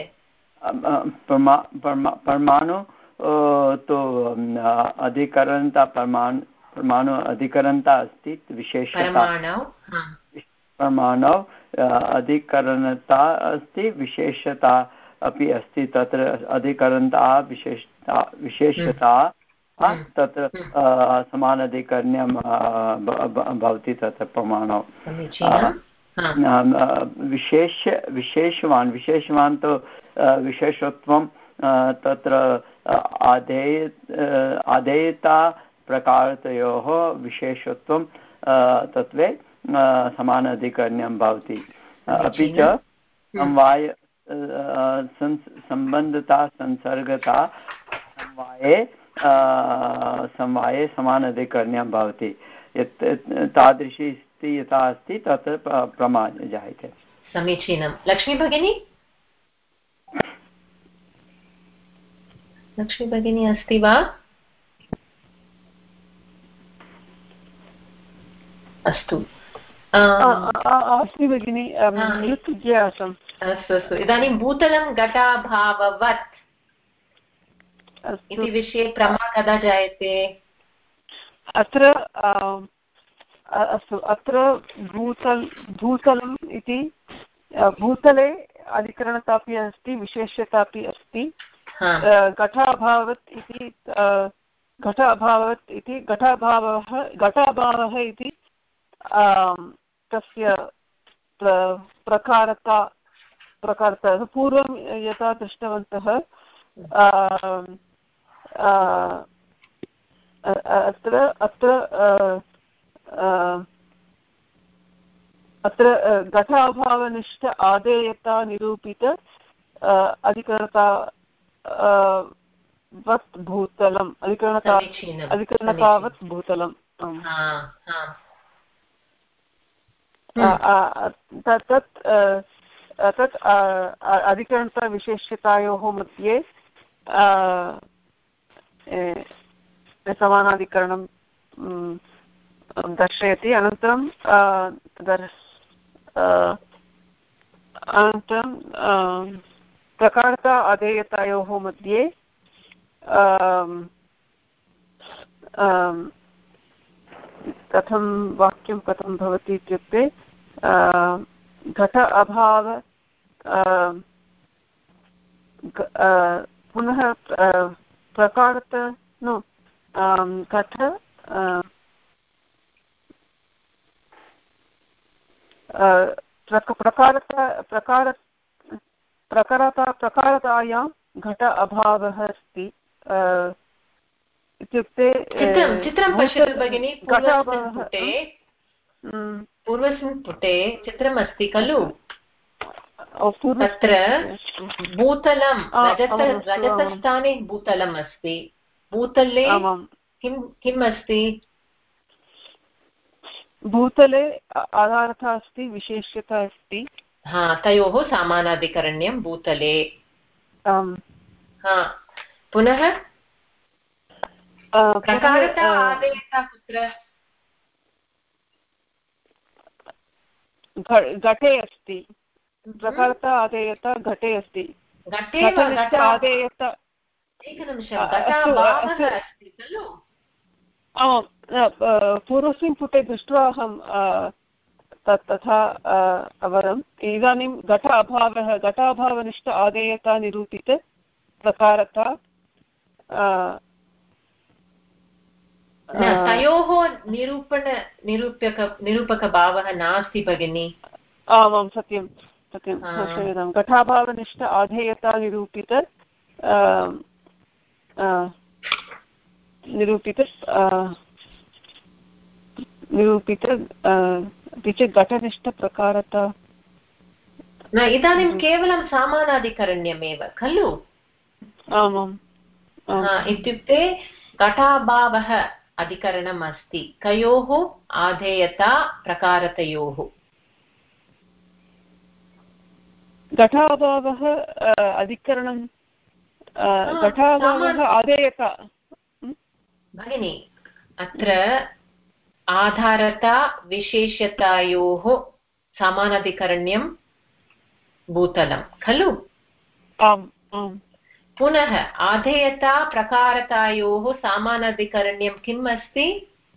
परमाणु तो अधिकरणता परमाणु परमाणु अधिकरणता अस्ति विशेषता परमाणौ अधिकरणता अस्ति विशेषता अपि अस्ति तत्र अधिकरणता विशेषता विशेषता तत्र समानाधिकरण्यं भवति तत्र प्रमाणौ विशेष्य विशेषवान् विशेषवान् तु विशेषत्वं तत्र आधेय आधेयता प्रकारतयोः विशेषत्वं तत्त्वे समानाधिकरण्यं भवति अपि च समवाय सम्बन्धता संसर्गता समवाये समवाये समानाधिकरण्यं भवति यत् तादृशी स्थितिः यथा अस्ति तत् प्रमा जायते समीचीनं लक्ष्मी भगिनी लक्ष्मी भगिनी अस्ति वा अस्तु अस्मि भगिनि निरुत्य आसम् अस्तु अस्तु इदानीं भूतलं घटाभाववत् इति विषये प्रमा कदा जायते अत्र अस्तु अत्र भूतल भूतलम् इति भूतले अधिकरणता अपि अस्ति विशेष्यता अपि अस्ति घटाभावत् इति घटाभावत् इति घटाभावः घटाभावः इति तस्य प्रकारता प्रकारता पूर्वं यथा दृष्टवन्तः अत्र अत्र अत्र घटाभावनिष्ठ आदेयता निरूपित अधिकरणता वत् भूतलम् अधिकरणता अधिकरणतावत् भूतलम् तत् तत् अधिकरणताविशेष्यतायोः मध्ये समानाधिकरणं दर्शयति। अनन्तरं अनन्तरं प्रकारता अधेयतायोः मध्ये कथं वाक्यं कथं भवति इत्युक्ते घट अभाव पुनः प्रकारत नो घट प्रकारता प्रकार प्रकारता प्रकारतायां घट अभावः अस्ति इत्युक्ते चित्रं पश्यतु भगिनि। पूर्वस्मिन् पुटे चित्रमस्ति खलु, तत्र भूतलं रजत रजतस्थाने भूतलम् अस्ति। भूतले किं किम् अस्ति? भूतले आधारता अस्ति, विशेष्यता अस्ति। हा, तयोः समानाधिकरण्यं भूतले। हा, पुनः प्रकारता आदेयता कुत्र? घटे अस्ति। प्रकारता आदेयता घटे अस्ति। घटे आदेयता एकनिमिषं, घटाभावः अस्ति खलु? आम्, पूर्वस्मिन् पुटे दृष्ट्वा अहं तत् तथा अवरम्। इदानीं घट अभावः घटाभावनिष्ठ आदेयता निरूपित प्रकारता तयोः निरूपण निरूपक निरूपकभावः नास्ति भगिनि। आमां, सत्यं सत्यं क्षम्यतां। घटाभावनिष्ठ आधेयता निरूपित निरूपित निरूपित अपि च घटनिष्ठप्रकारता न। इदानीं केवलं समानाधिकरण्यमेव खलु? आमाम्। इत्युक्ते घटाभावः अधिकरणम् अस्ति, कयोः? आधेयता प्रकारतयोः। घटाभावः अधिकरणं घटाभावः आधेयता भगिनि। अत्र आधारता विशेष्यतायोः समानाधिकरण्यं भूतलं खलु? आम् आम्। पुनः आधेयता प्रकारतायोः समानाधिकरण्यं किम् अस्ति?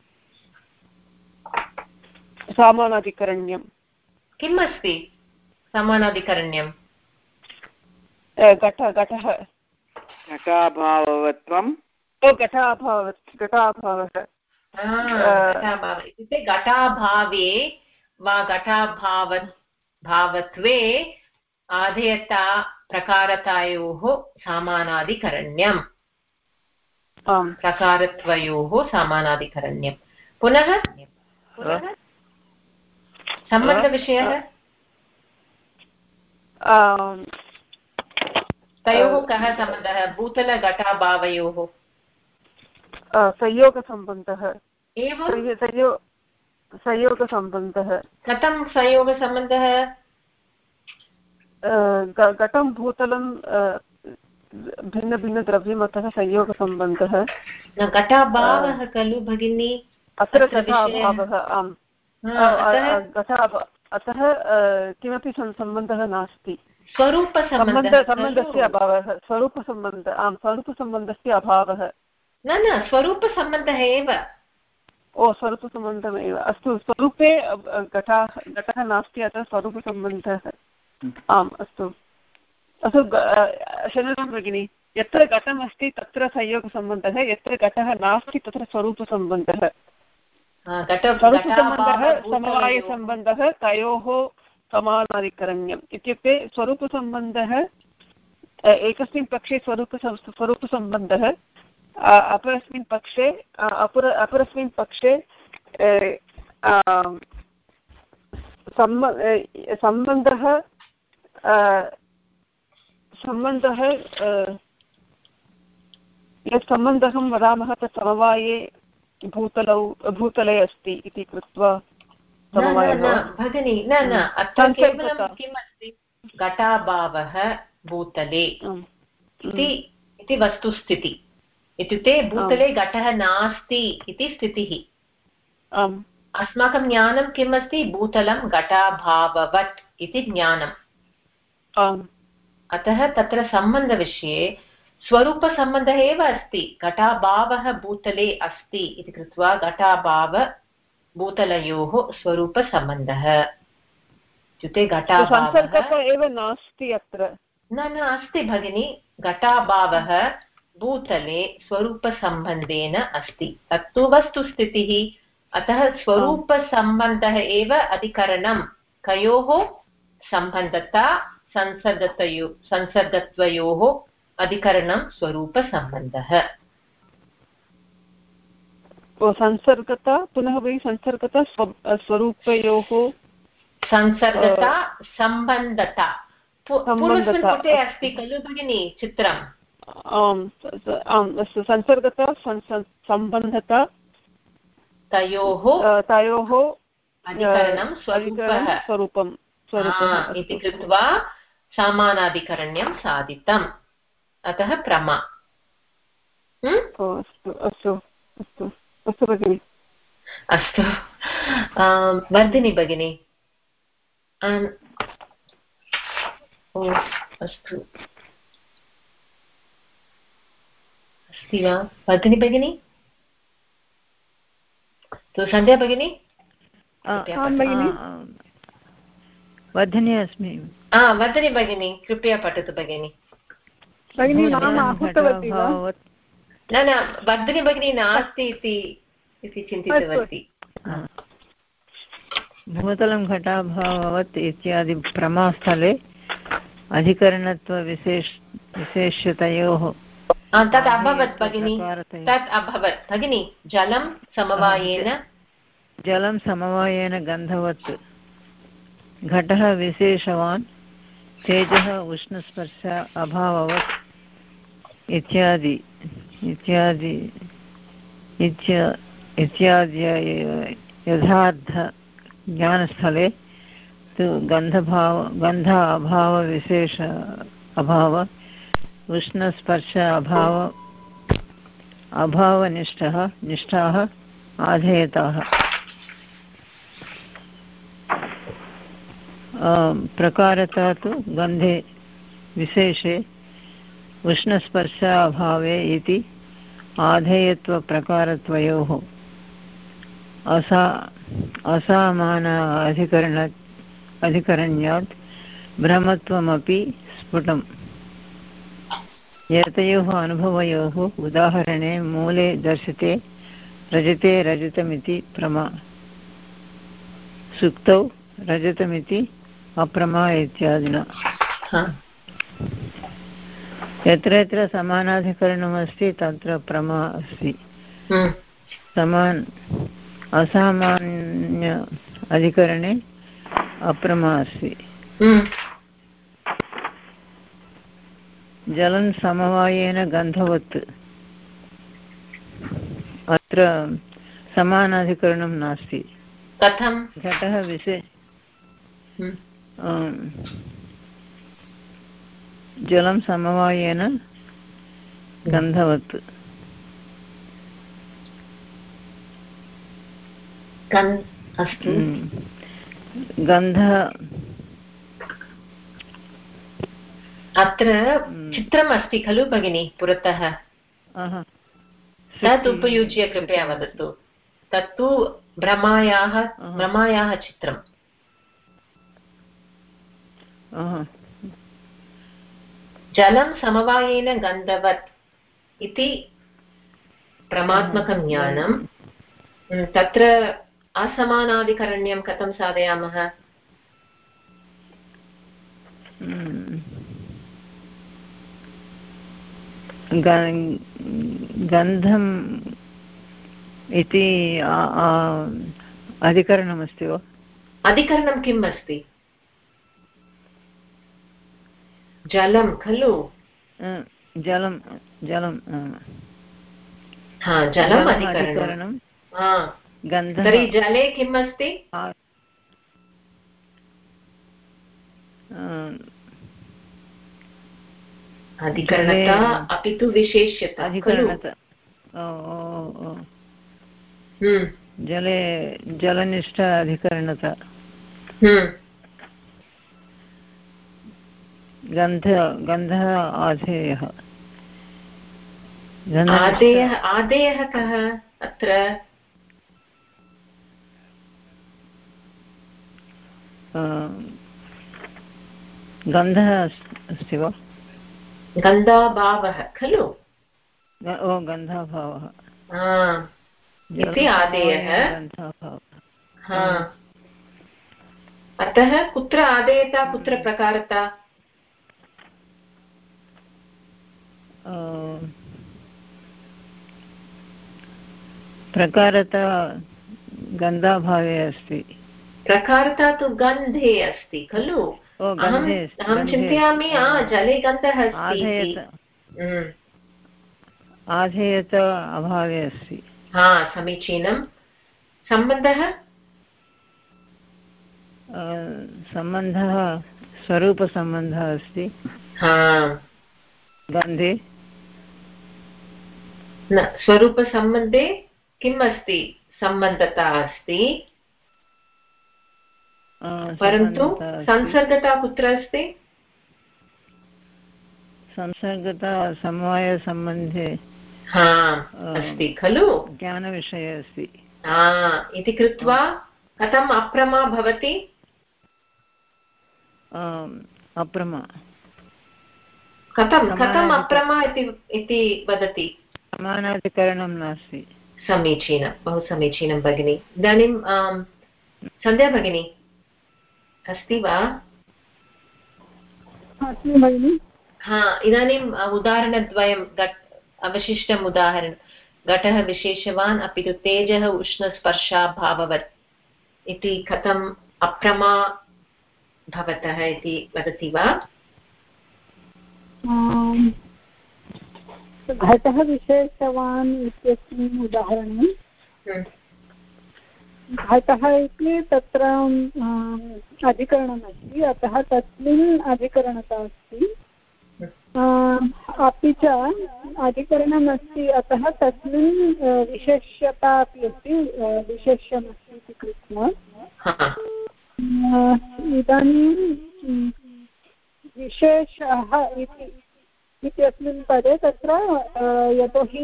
समानाधिकरण्यं किम् अस्ति? समानाधिकरण्यं घट घटः घटाभावत्वं घटाभावः घटाभावः इत्युक्ते घटाभावे वा घटाभाव भावत्वे आधेयता प्रकारतायोः समानाधिकरण्यं प्रकारत्वयोः समानाधिकरण्यं। पुनः पुनः सम्बन्धविषयः तयोः कः सम्बन्धः? भूतलघटाभावयोः संयोगसम्बन्धः एवं संयोगसम्बन्धः। कथं संयोगसम्बन्धः? घटं भूतलं भिन्नभिन्नद्रव्यम्, अतः संयोगसम्बन्धः। घटाभावः खलु भगिनी? अत्र घटाभावः। आम्, अतः किमपि सम्बन्धः नास्ति। स्वरूपसम्बन्धः सम्बन्धस्य अभावः। स्वरूपसम्बन्ध आम्, स्वरूपसम्बन्धस्य अभावः। न न स्वरूपसम्बन्धः एव। ओ, स्वरूपसम्बन्धमेव। अस्तु, स्वरूपे घटः घटः नास्ति, अतः स्वरूपसम्बन्धः। आम्, अस्तु अस्तु। शननं भगिनि, यत्र घटमस्ति तत्र संयोगसम्बन्धः, यत्र घटः नास्ति तत्र स्वरूपसम्बन्धः। स्वरूपसम्बन्धः समवायसम्बन्धः, तयोः समानाधिकरण्यम् इत्युक्ते स्वरूपसम्बन्धः एकस्मिन् पक्षे स्वरूप स्वरूपसम्बन्धः, अपरस्मिन् पक्षे अपर अपरस्मिन् पक्षे सम्बन्धः सम्बन्धः यत् सम्बन्धं वदामः तत् समवाये भूतलौ भूतले अस्ति इति कृत्वा भगिनी न न अत्र केवलं किम् अस्ति, घटाभावः भूतले इति वस्तुस्थितिः, इत्युक्ते भूतले घटः नास्ति इति स्थितिः। अस्माकं ज्ञानं किम् अस्ति, भूतलं घटाभाववत् इति ज्ञानम्। अतः तत्र सम्बन्धविषये स्वरूपसम्बन्धः एव अस्ति, घटाभावः भूतले अस्ति इति कृत्वा घटाभाव भूतलयोः स्वरूपसम्बन्धः, इत्युक्ते घटाभावः एव नास्ति अत्र। न न अस्ति भगिनी, घटाभावः भूतले स्वरूपसम्बन्धेन अस्ति, तत्तु वस्तुस्थितिः। अतः स्वरूपसम्बन्धः एव अधिकरणं, कयोः सम्बन्धता संसर्गतयो संसर्गत्वयोः अधिकरणं स्वरूपसम्बन्धः। संसर्गता पुनः वै संसर्गता स्वरूपयोः संसर्गता सम्बन्धता पूर्वस्मिन् पुटे अस्ति खलु भगिनी चित्रम्। संसर्गता सम्बन्धता तयोः तयोः अधिकरणं स्वरूपं इति कृत्वा समानाधिकरण्यं साधितम्। अतः प्रमा। अस्तु अस्तु अस्तु अस्तु भगिनि। अस्तु वर्धिनी भगिनी। अस्तु अस्ति वा वर्धिनी भगिनी? तो सन्ध्या भगिनी? वर्धिनी अस्मि। वर्धिनी भगिनी कृपया पठतु भगिनी। न न वर्धिनी भगिनी नास्ति इति चिन्तितवती। भूतलं घटाभाववत् इत्यादि प्रमास्थले अधिकरणत्वविशेष विशेष्यतयोः तत् अभवत् भगिनी, तत् अभवत् भगिनी। जलं समवायेन जलं समवायेन गन्धवत्, घटः विशेषवान्, तेजः उष्णस्पर्श अभाववत् इत्यादि इत्यादि इत्यादि यथार्थ ज्ञानस्थले तु गन्धभाव गन्ध अभावविशेष अभाव उष्णस्पर्श अभाव अभावनिष्ठः निष्ठाः आधेयताः। प्रकारता तु गन्धे विशेषे उष्णस्पर्श अभावे इति आधेयत्वप्रकारत्वयोः असा असामान अधिकरण अधिकरण्यात् भ्रमत्वमपि स्फुटम्। एतयोः अनुभवयोः उदाहरणे मूले दर्शते रजते रजतमिति प्रमा, सुक्तौ रजतमिति अप्रमा इत्यादिना। यत्र यत्र समानाधिकरणमस्ति तत्र प्रमा अस्ति, समान असामान्य अधिकरणे अप्रमा अस्ति। जलं समवायेन गन्धवत्, अत्र समानाधिकरणं नास्ति। कथं? घटः विशे जलं समवायेन गन्धवत्। अस्तु, गन्धः अत्र चित्रम् अस्ति खलु भगिनी पुरतः, तत् उपयुज्य कृपया वदतु। तत्तु भ्रमायाः भ्रमायाः चित्रम्। जलं समवायेन गन्धवत् इति प्रमात्मकं ज्ञानं। तत्र असमानाधिकरण्यं कथं साधयामः? गन्धम् इति अधिकरणमस्ति वा? अधिकरणं किम् अस्ति? जलं खलु? जलं जलं हा जलम् अधिकरणं। तर्हि जले किम् अस्ति? अधिकरणता अपि तु विशेष्यता खलु? जले जलनिष्ठ अधिकरणता। गन्ध गन्धः आधेयः। आदेयः आदेयः कः अत्र? गन्धः अस्ति वा? गन्धाभावः खलु? ओ गन्धाभावः इति आदेयः। अतः कुत्र आदेयता कुत्र प्रकारता? प्रकारता गन्धाभावे अस्ति। प्रकारता तु गन्धे अस्ति खलु? अहं चिन्तयामि जले गन्धः अस्ति। आधेयत अभावे अस्ति। हा समीचीनं। सम्बन्धः? सम्बन्धः स्वरूपसम्बन्धः अस्ति गन्धे। न स्वरूपसम्बन्धे किम् अस्ति? सम्बन्धता अस्ति, परन्तु संसर्गता कुत्र अस्ति? संसर्गता समवायसम्बन्धे अस्ति खलु? ज्ञानविषये अस्ति इति कृत्वा कथम् अप्रमा भवति? अप्रमा कथं कथम् अप्रमा इति वदति? समानाधिकरणं नास्ति। समीचीनं, बहु समीचीनं भगिनि। इदानीं सन्ध्या भगिनी अस्ति वा? हा इदानीम् उदाहरणद्वयं अवशिष्टम् उदाहरणं। घटः विशेषवान् अपि तु तेजः उष्णस्पर्शाभाववत् इति कथम् अप्रमा भवतः इति वदति वा? घटः विशेषवान् इत्यस्मिन् उदाहरणे घटः इति तत्र अधिकरणमस्ति, अतः तस्मिन् अधिकरणता अस्ति। अपि च अधिकरणमस्ति, अतः तस्मिन् विशेष्यता अपि अस्ति, विशेष्यमस्ति इति कृत्वा इदानीं विशेषः इति इत्यस्मिन् पदे तत्र यतोहि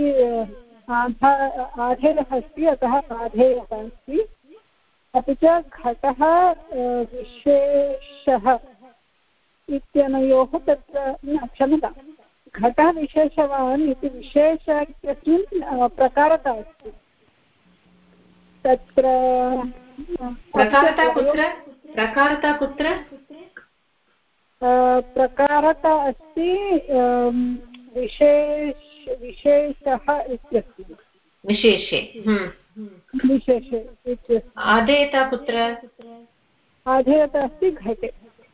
आधेयः अस्ति, अतः आधेयः अस्ति। अपि च घटः विशेषः इत्यनयोः तत्र क्षम्यतां घटः विशेषवान् इति विशेष इत्यस्मिन् प्रकारता अस्ति। तत्र प्रकारता कुत्र? प्रकारता कुत्र? प्रकारता अस्ति विशेष विशेषः इत्यस्ति। विशेषे विशेषे इत्यस्ति। आधेयता कुत्र? आधेयता अस्ति घटे।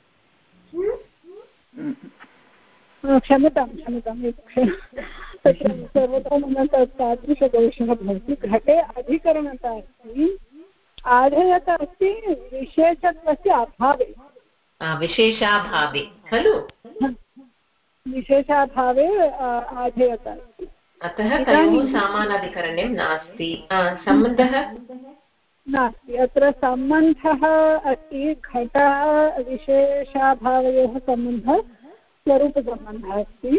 क्षम्यतां क्षम्यतां तत्र सर्वदा मम तादृशदोषः भवति। घटे अधिकरणता अस्ति, आधेयता अस्ति विशेषत्वस्य अभावे। विशेषाभावे खलु? विशेषाभावे आधेयता अस्ति, अतः तयोः समानाधिकरण्यं नास्ति। सम्बन्धः नास्ति। अत्र सम्बन्धः अस्ति, घटः विशेषाभावयोः सम्बन्धः स्वरूपसम्बन्धः अस्ति।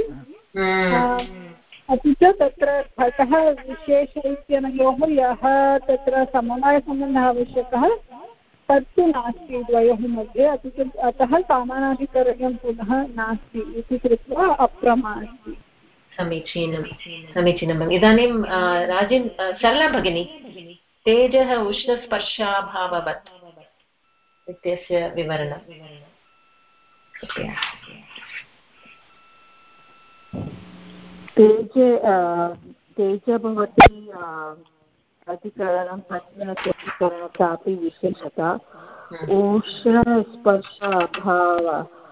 अपि च तत्र घटः विशेष इत्यनयोः यः तत्र समवायसम्बन्धः आवश्यकः तत्तु नास्ति द्वयोः मध्ये, अतः समानाधिकरणं पुनः नास्ति इति कृत्वा अप्रमा अस्ति। समीचीनं समीचीनम्। इदानीं राजेन् सरला भगिनी, तेजः उष्णस्पर्शाभाववत् इत्यस्य विवरणं। तेज तेज भवति अधिकरणं प्रतिकरणतापि विशेषता उष्णस्पर्श अभाव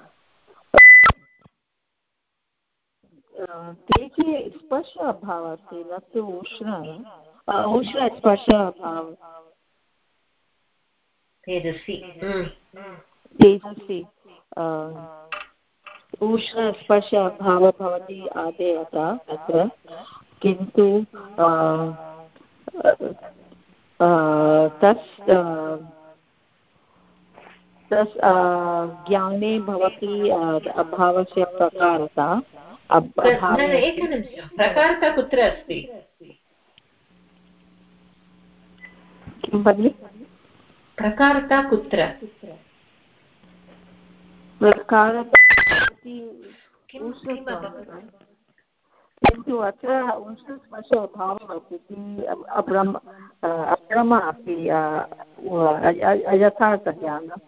तेजे स्पर्श अभावः अस्ति न तु उष्ण उष्णस्पर्श अभावः तेजस्वी तेजस्वी उष्णस्पर्श अभावः भवति आदेयता तत्र, किन्तु तस् तस् ज्ञाने भवति अभावस्य प्रकारता। एकनिमिषं, प्रकारता कुत्र अस्ति? किं भगिनि? प्रकारता कुत्र? प्रकारता किन्तु अत्र उष्णस्पर्श अभावः अस्ति, अप्रमा अस्ति, अयथार्थज्ञानम्।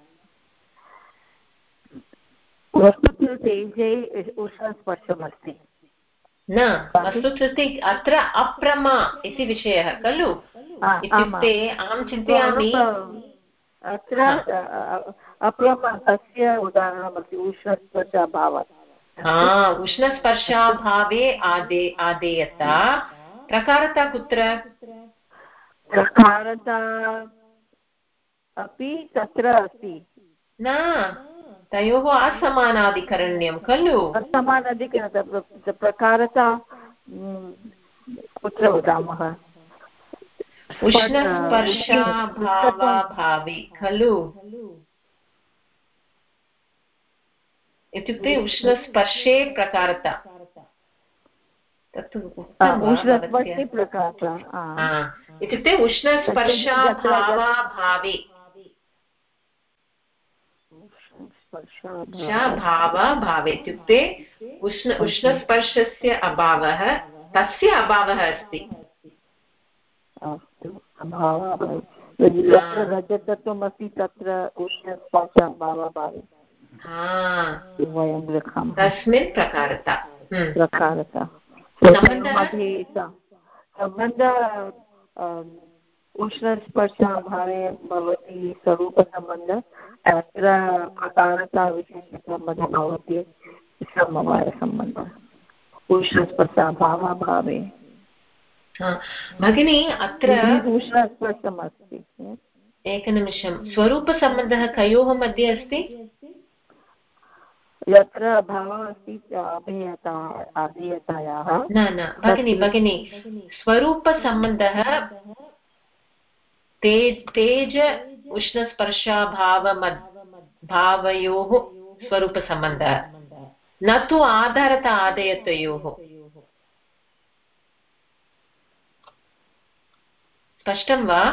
वस्तुतः तेजे उष्णस्पर्शमस्ति न, वस्तुतः अत्र अप्रमा इति विषयः खलु। इत्युक्ते अहं चिन्तयामि अत्र अप्रमा तस्य उदाहरणमस्ति उष्णस्पर्शाभावः। हा, उष्णस्पर्शाभावे आदे आदेयता। प्रकारता कुत्र? प्रकारता अपि तत्र अस्ति। न, तयोः असमानाधिकरण्यं खलु। असमानाधिकरण प्रकारता कुत्र वदामः? उष्णस्पर्शाभावे खलु। इत्युक्ते उष्णस्पर्शे प्रकारता। तत्तु उष्णस्पर्शे प्रकारता इत्युक्ते उष्णस्पर्शाभावे भावे इत्युक्ते उष्ण उष्णस्पर्शस्य अभावः, तस्य अभावः अस्ति। रजतत्वमस्ति तत्र उष्णस्पर्शाभावः भवति। वयं लिखामः तस्मिन् प्रकारता प्रकारता मध्ये सम्बन्धः उष्णस्पर्शाभावे भवति स्वरूपसम्बन्धः, अत्र प्रकारता विशेषसम्बन्धः भवति समवायसम्बन्धः उष्णस्पर्शाभावे। भगिनी अत्र उष्णस्पर्शमस्ति। एकनिमिषं, स्वरूपसम्बन्धः कयोः मध्ये अस्ति? यत्र अभावः अस्ति अभेयता अधीयतायाः। न न भगिनी भगिनी स्वरूपसम्बन्धः ते तेज उष्णस्पर्शाभाव भावयोः स्वरूपसम्बन्धः, न तु आधारत आदेयतयोः। स्पष्टं वा?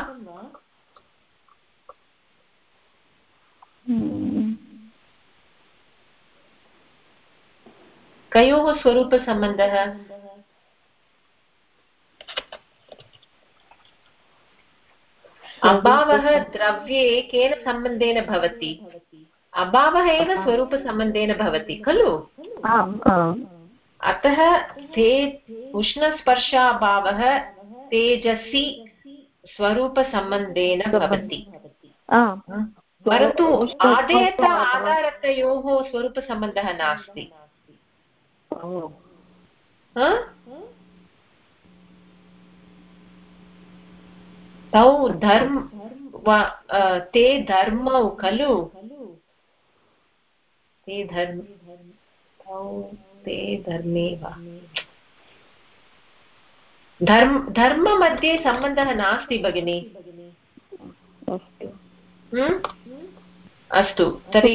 कयोः स्वरूपसम्बन्धः? अभावः द्रव्ये केन सम्बन्धेन भवति? अभावः एव स्वरूपसम्बन्धेन भवति खलु। अतः ते उष्णस्पर्शाभावः तेजसि स्वरूपसम्बन्धेन भवति, परन्तु आदेयत आधारतयोः स्वरूपसम्बन्धः नास्ति। तौ धर्म ते धर्मौ खलु, ते धर्म ते धर्मे वा धर्म धर्म मध्ये सम्बन्धः नास्ति भगिनी। अस्तु, तर्हि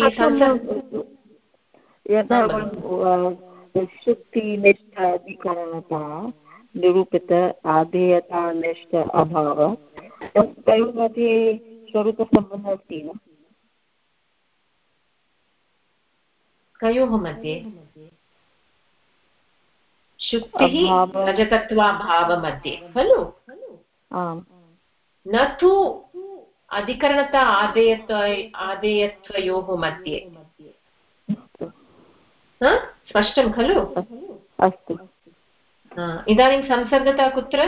यदा शुक्तिनिष्ठ अधिकरणता निरूपित आधेयता निष्ठ अभाव, तयोः मध्ये स्वरूपसम्बन्धः अस्ति वा? कयोः मध्ये? शुक्तिः रजतत्वाभावमध्ये खलु? न तु अधिकरणता आदेयत्व आदेयत्वयोः मध्ये। स्पष्टं खलु? अस्तु। इदानीं संसर्गता कुत्र?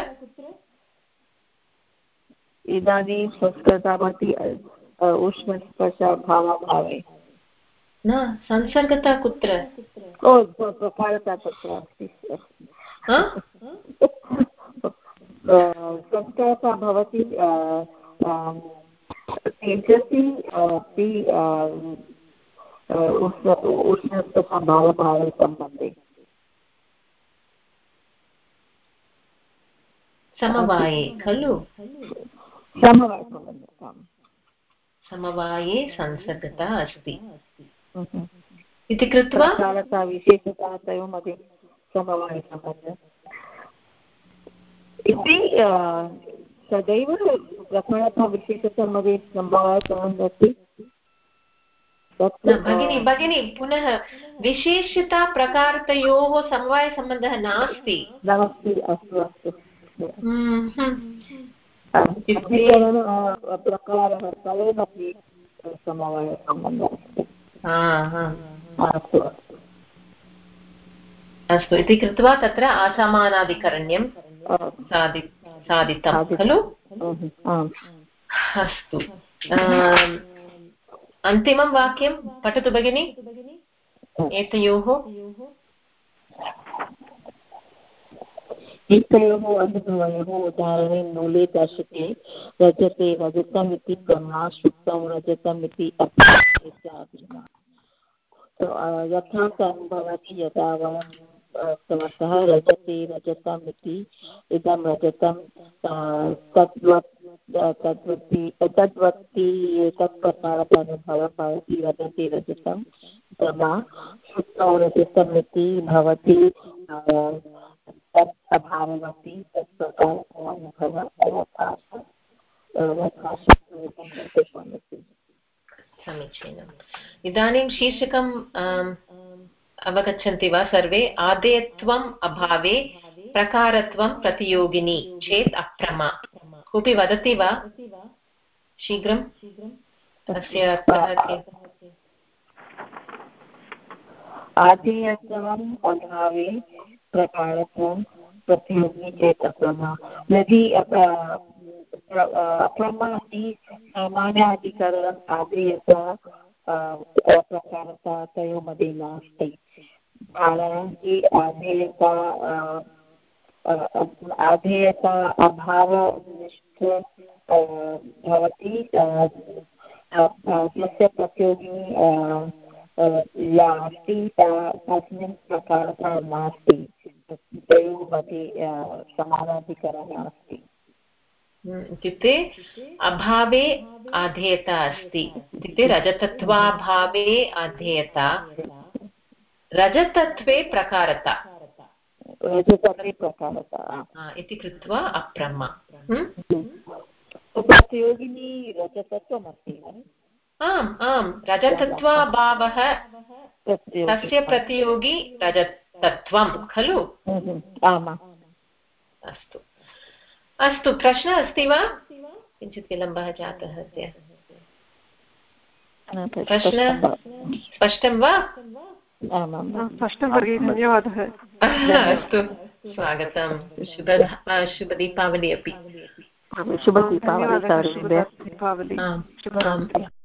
इदानीं संस्कृता भवति उष्णस्पर्शभावाभावे। न, संसर्गता कुत्र? ओ प्रकारता तत्र अस्ति। संस्कारता भवति तेजसि अपि उष्णस्पर्शभावभावे सम्बन्धे। समवाये खलु? समवायसम्बन्धः। समवाये संसर्गता अस्ति इति कृत्वा विशेषता तयोर्मध्ये समवायसम्बन्धः इति सदैव प्रकारता विशेषता मध्ये समवायसम्बन्धः अस्ति। भगिनी भगिनी पुनः विशेषता प्रकारतयोः समवायसम्बन्धः नास्ति। नास्ति अस्तु अस्तु। प्रकारः तयोर्मध्ये समवायसम्बन्धः अस्ति। अस्तु इति कृत्वा तत्र असमानाधिकरण्यं साधि साधितं खलु? अस्तु, अन्तिमं वाक्यं पठतु भगिनि एतयोः। एतयोः अनुभवयोः उदाहरणे मूले दर्शते रजते रजतम् इति ब्रह्मा शुक्तं रजतम् इति यथा भवति यदा वयं समर्थः रजते रजतम् इति इदं रजतं तद्वत् तद्वति तद्वति तत्प्रकारतनुभवः भवति रजते रजतं ब्रह्मा शुक्तं रजतम् इति भवति तत् अभाववति तत्प्रकारः समीचीनम्। इदानीं शीर्षकम् अवगच्छन्ति वा सर्वे? आदेयत्वम् अभावे प्रकारत्वं प्रतियोगिनी चेत् अप्रमा। कोऽपि वदति वा शीघ्रं? तस्य आदेयत्वम् अभावे प्रकारत्वं प्रतियोगिनी चेत् अप्रमा। यदि अप्रमा अस्ति सामान्याधिकरणम् आदेयता प्रकारता तयोः मध्ये नास्ति। हालांकि आधेयता आधेयता अभावनिष्ठ भवति तस्य प्रतियोगिनी या अस्ति तस्मिन् प्रकारता नास्ति। तयोः मध्ये समानाधिकरणः अस्ति। इत्युक्ते अभावे आधेयता अस्ति इत्युक्ते रजतत्वाभावे आधेयता रजतत्वे प्रकारता रजतत्वे प्रकारता इति कृत्वा अप्रमा। प्रतियोगिनी रजतत्वमस्ति। आम् आम्, रजतत्वाभावः तस्य प्रतियोगी रजतत्वं खलु? अस्तु अस्तु, प्रश्नः अस्ति वा? किञ्चित् विलम्बः जातः अद्य। प्रश्नः स्पष्टं वा? स्पष्टं भगिनि, धन्यवादः। अस्तु, स्वागतं। शुभ शुभदीपावली अपि। शुभदीपावली।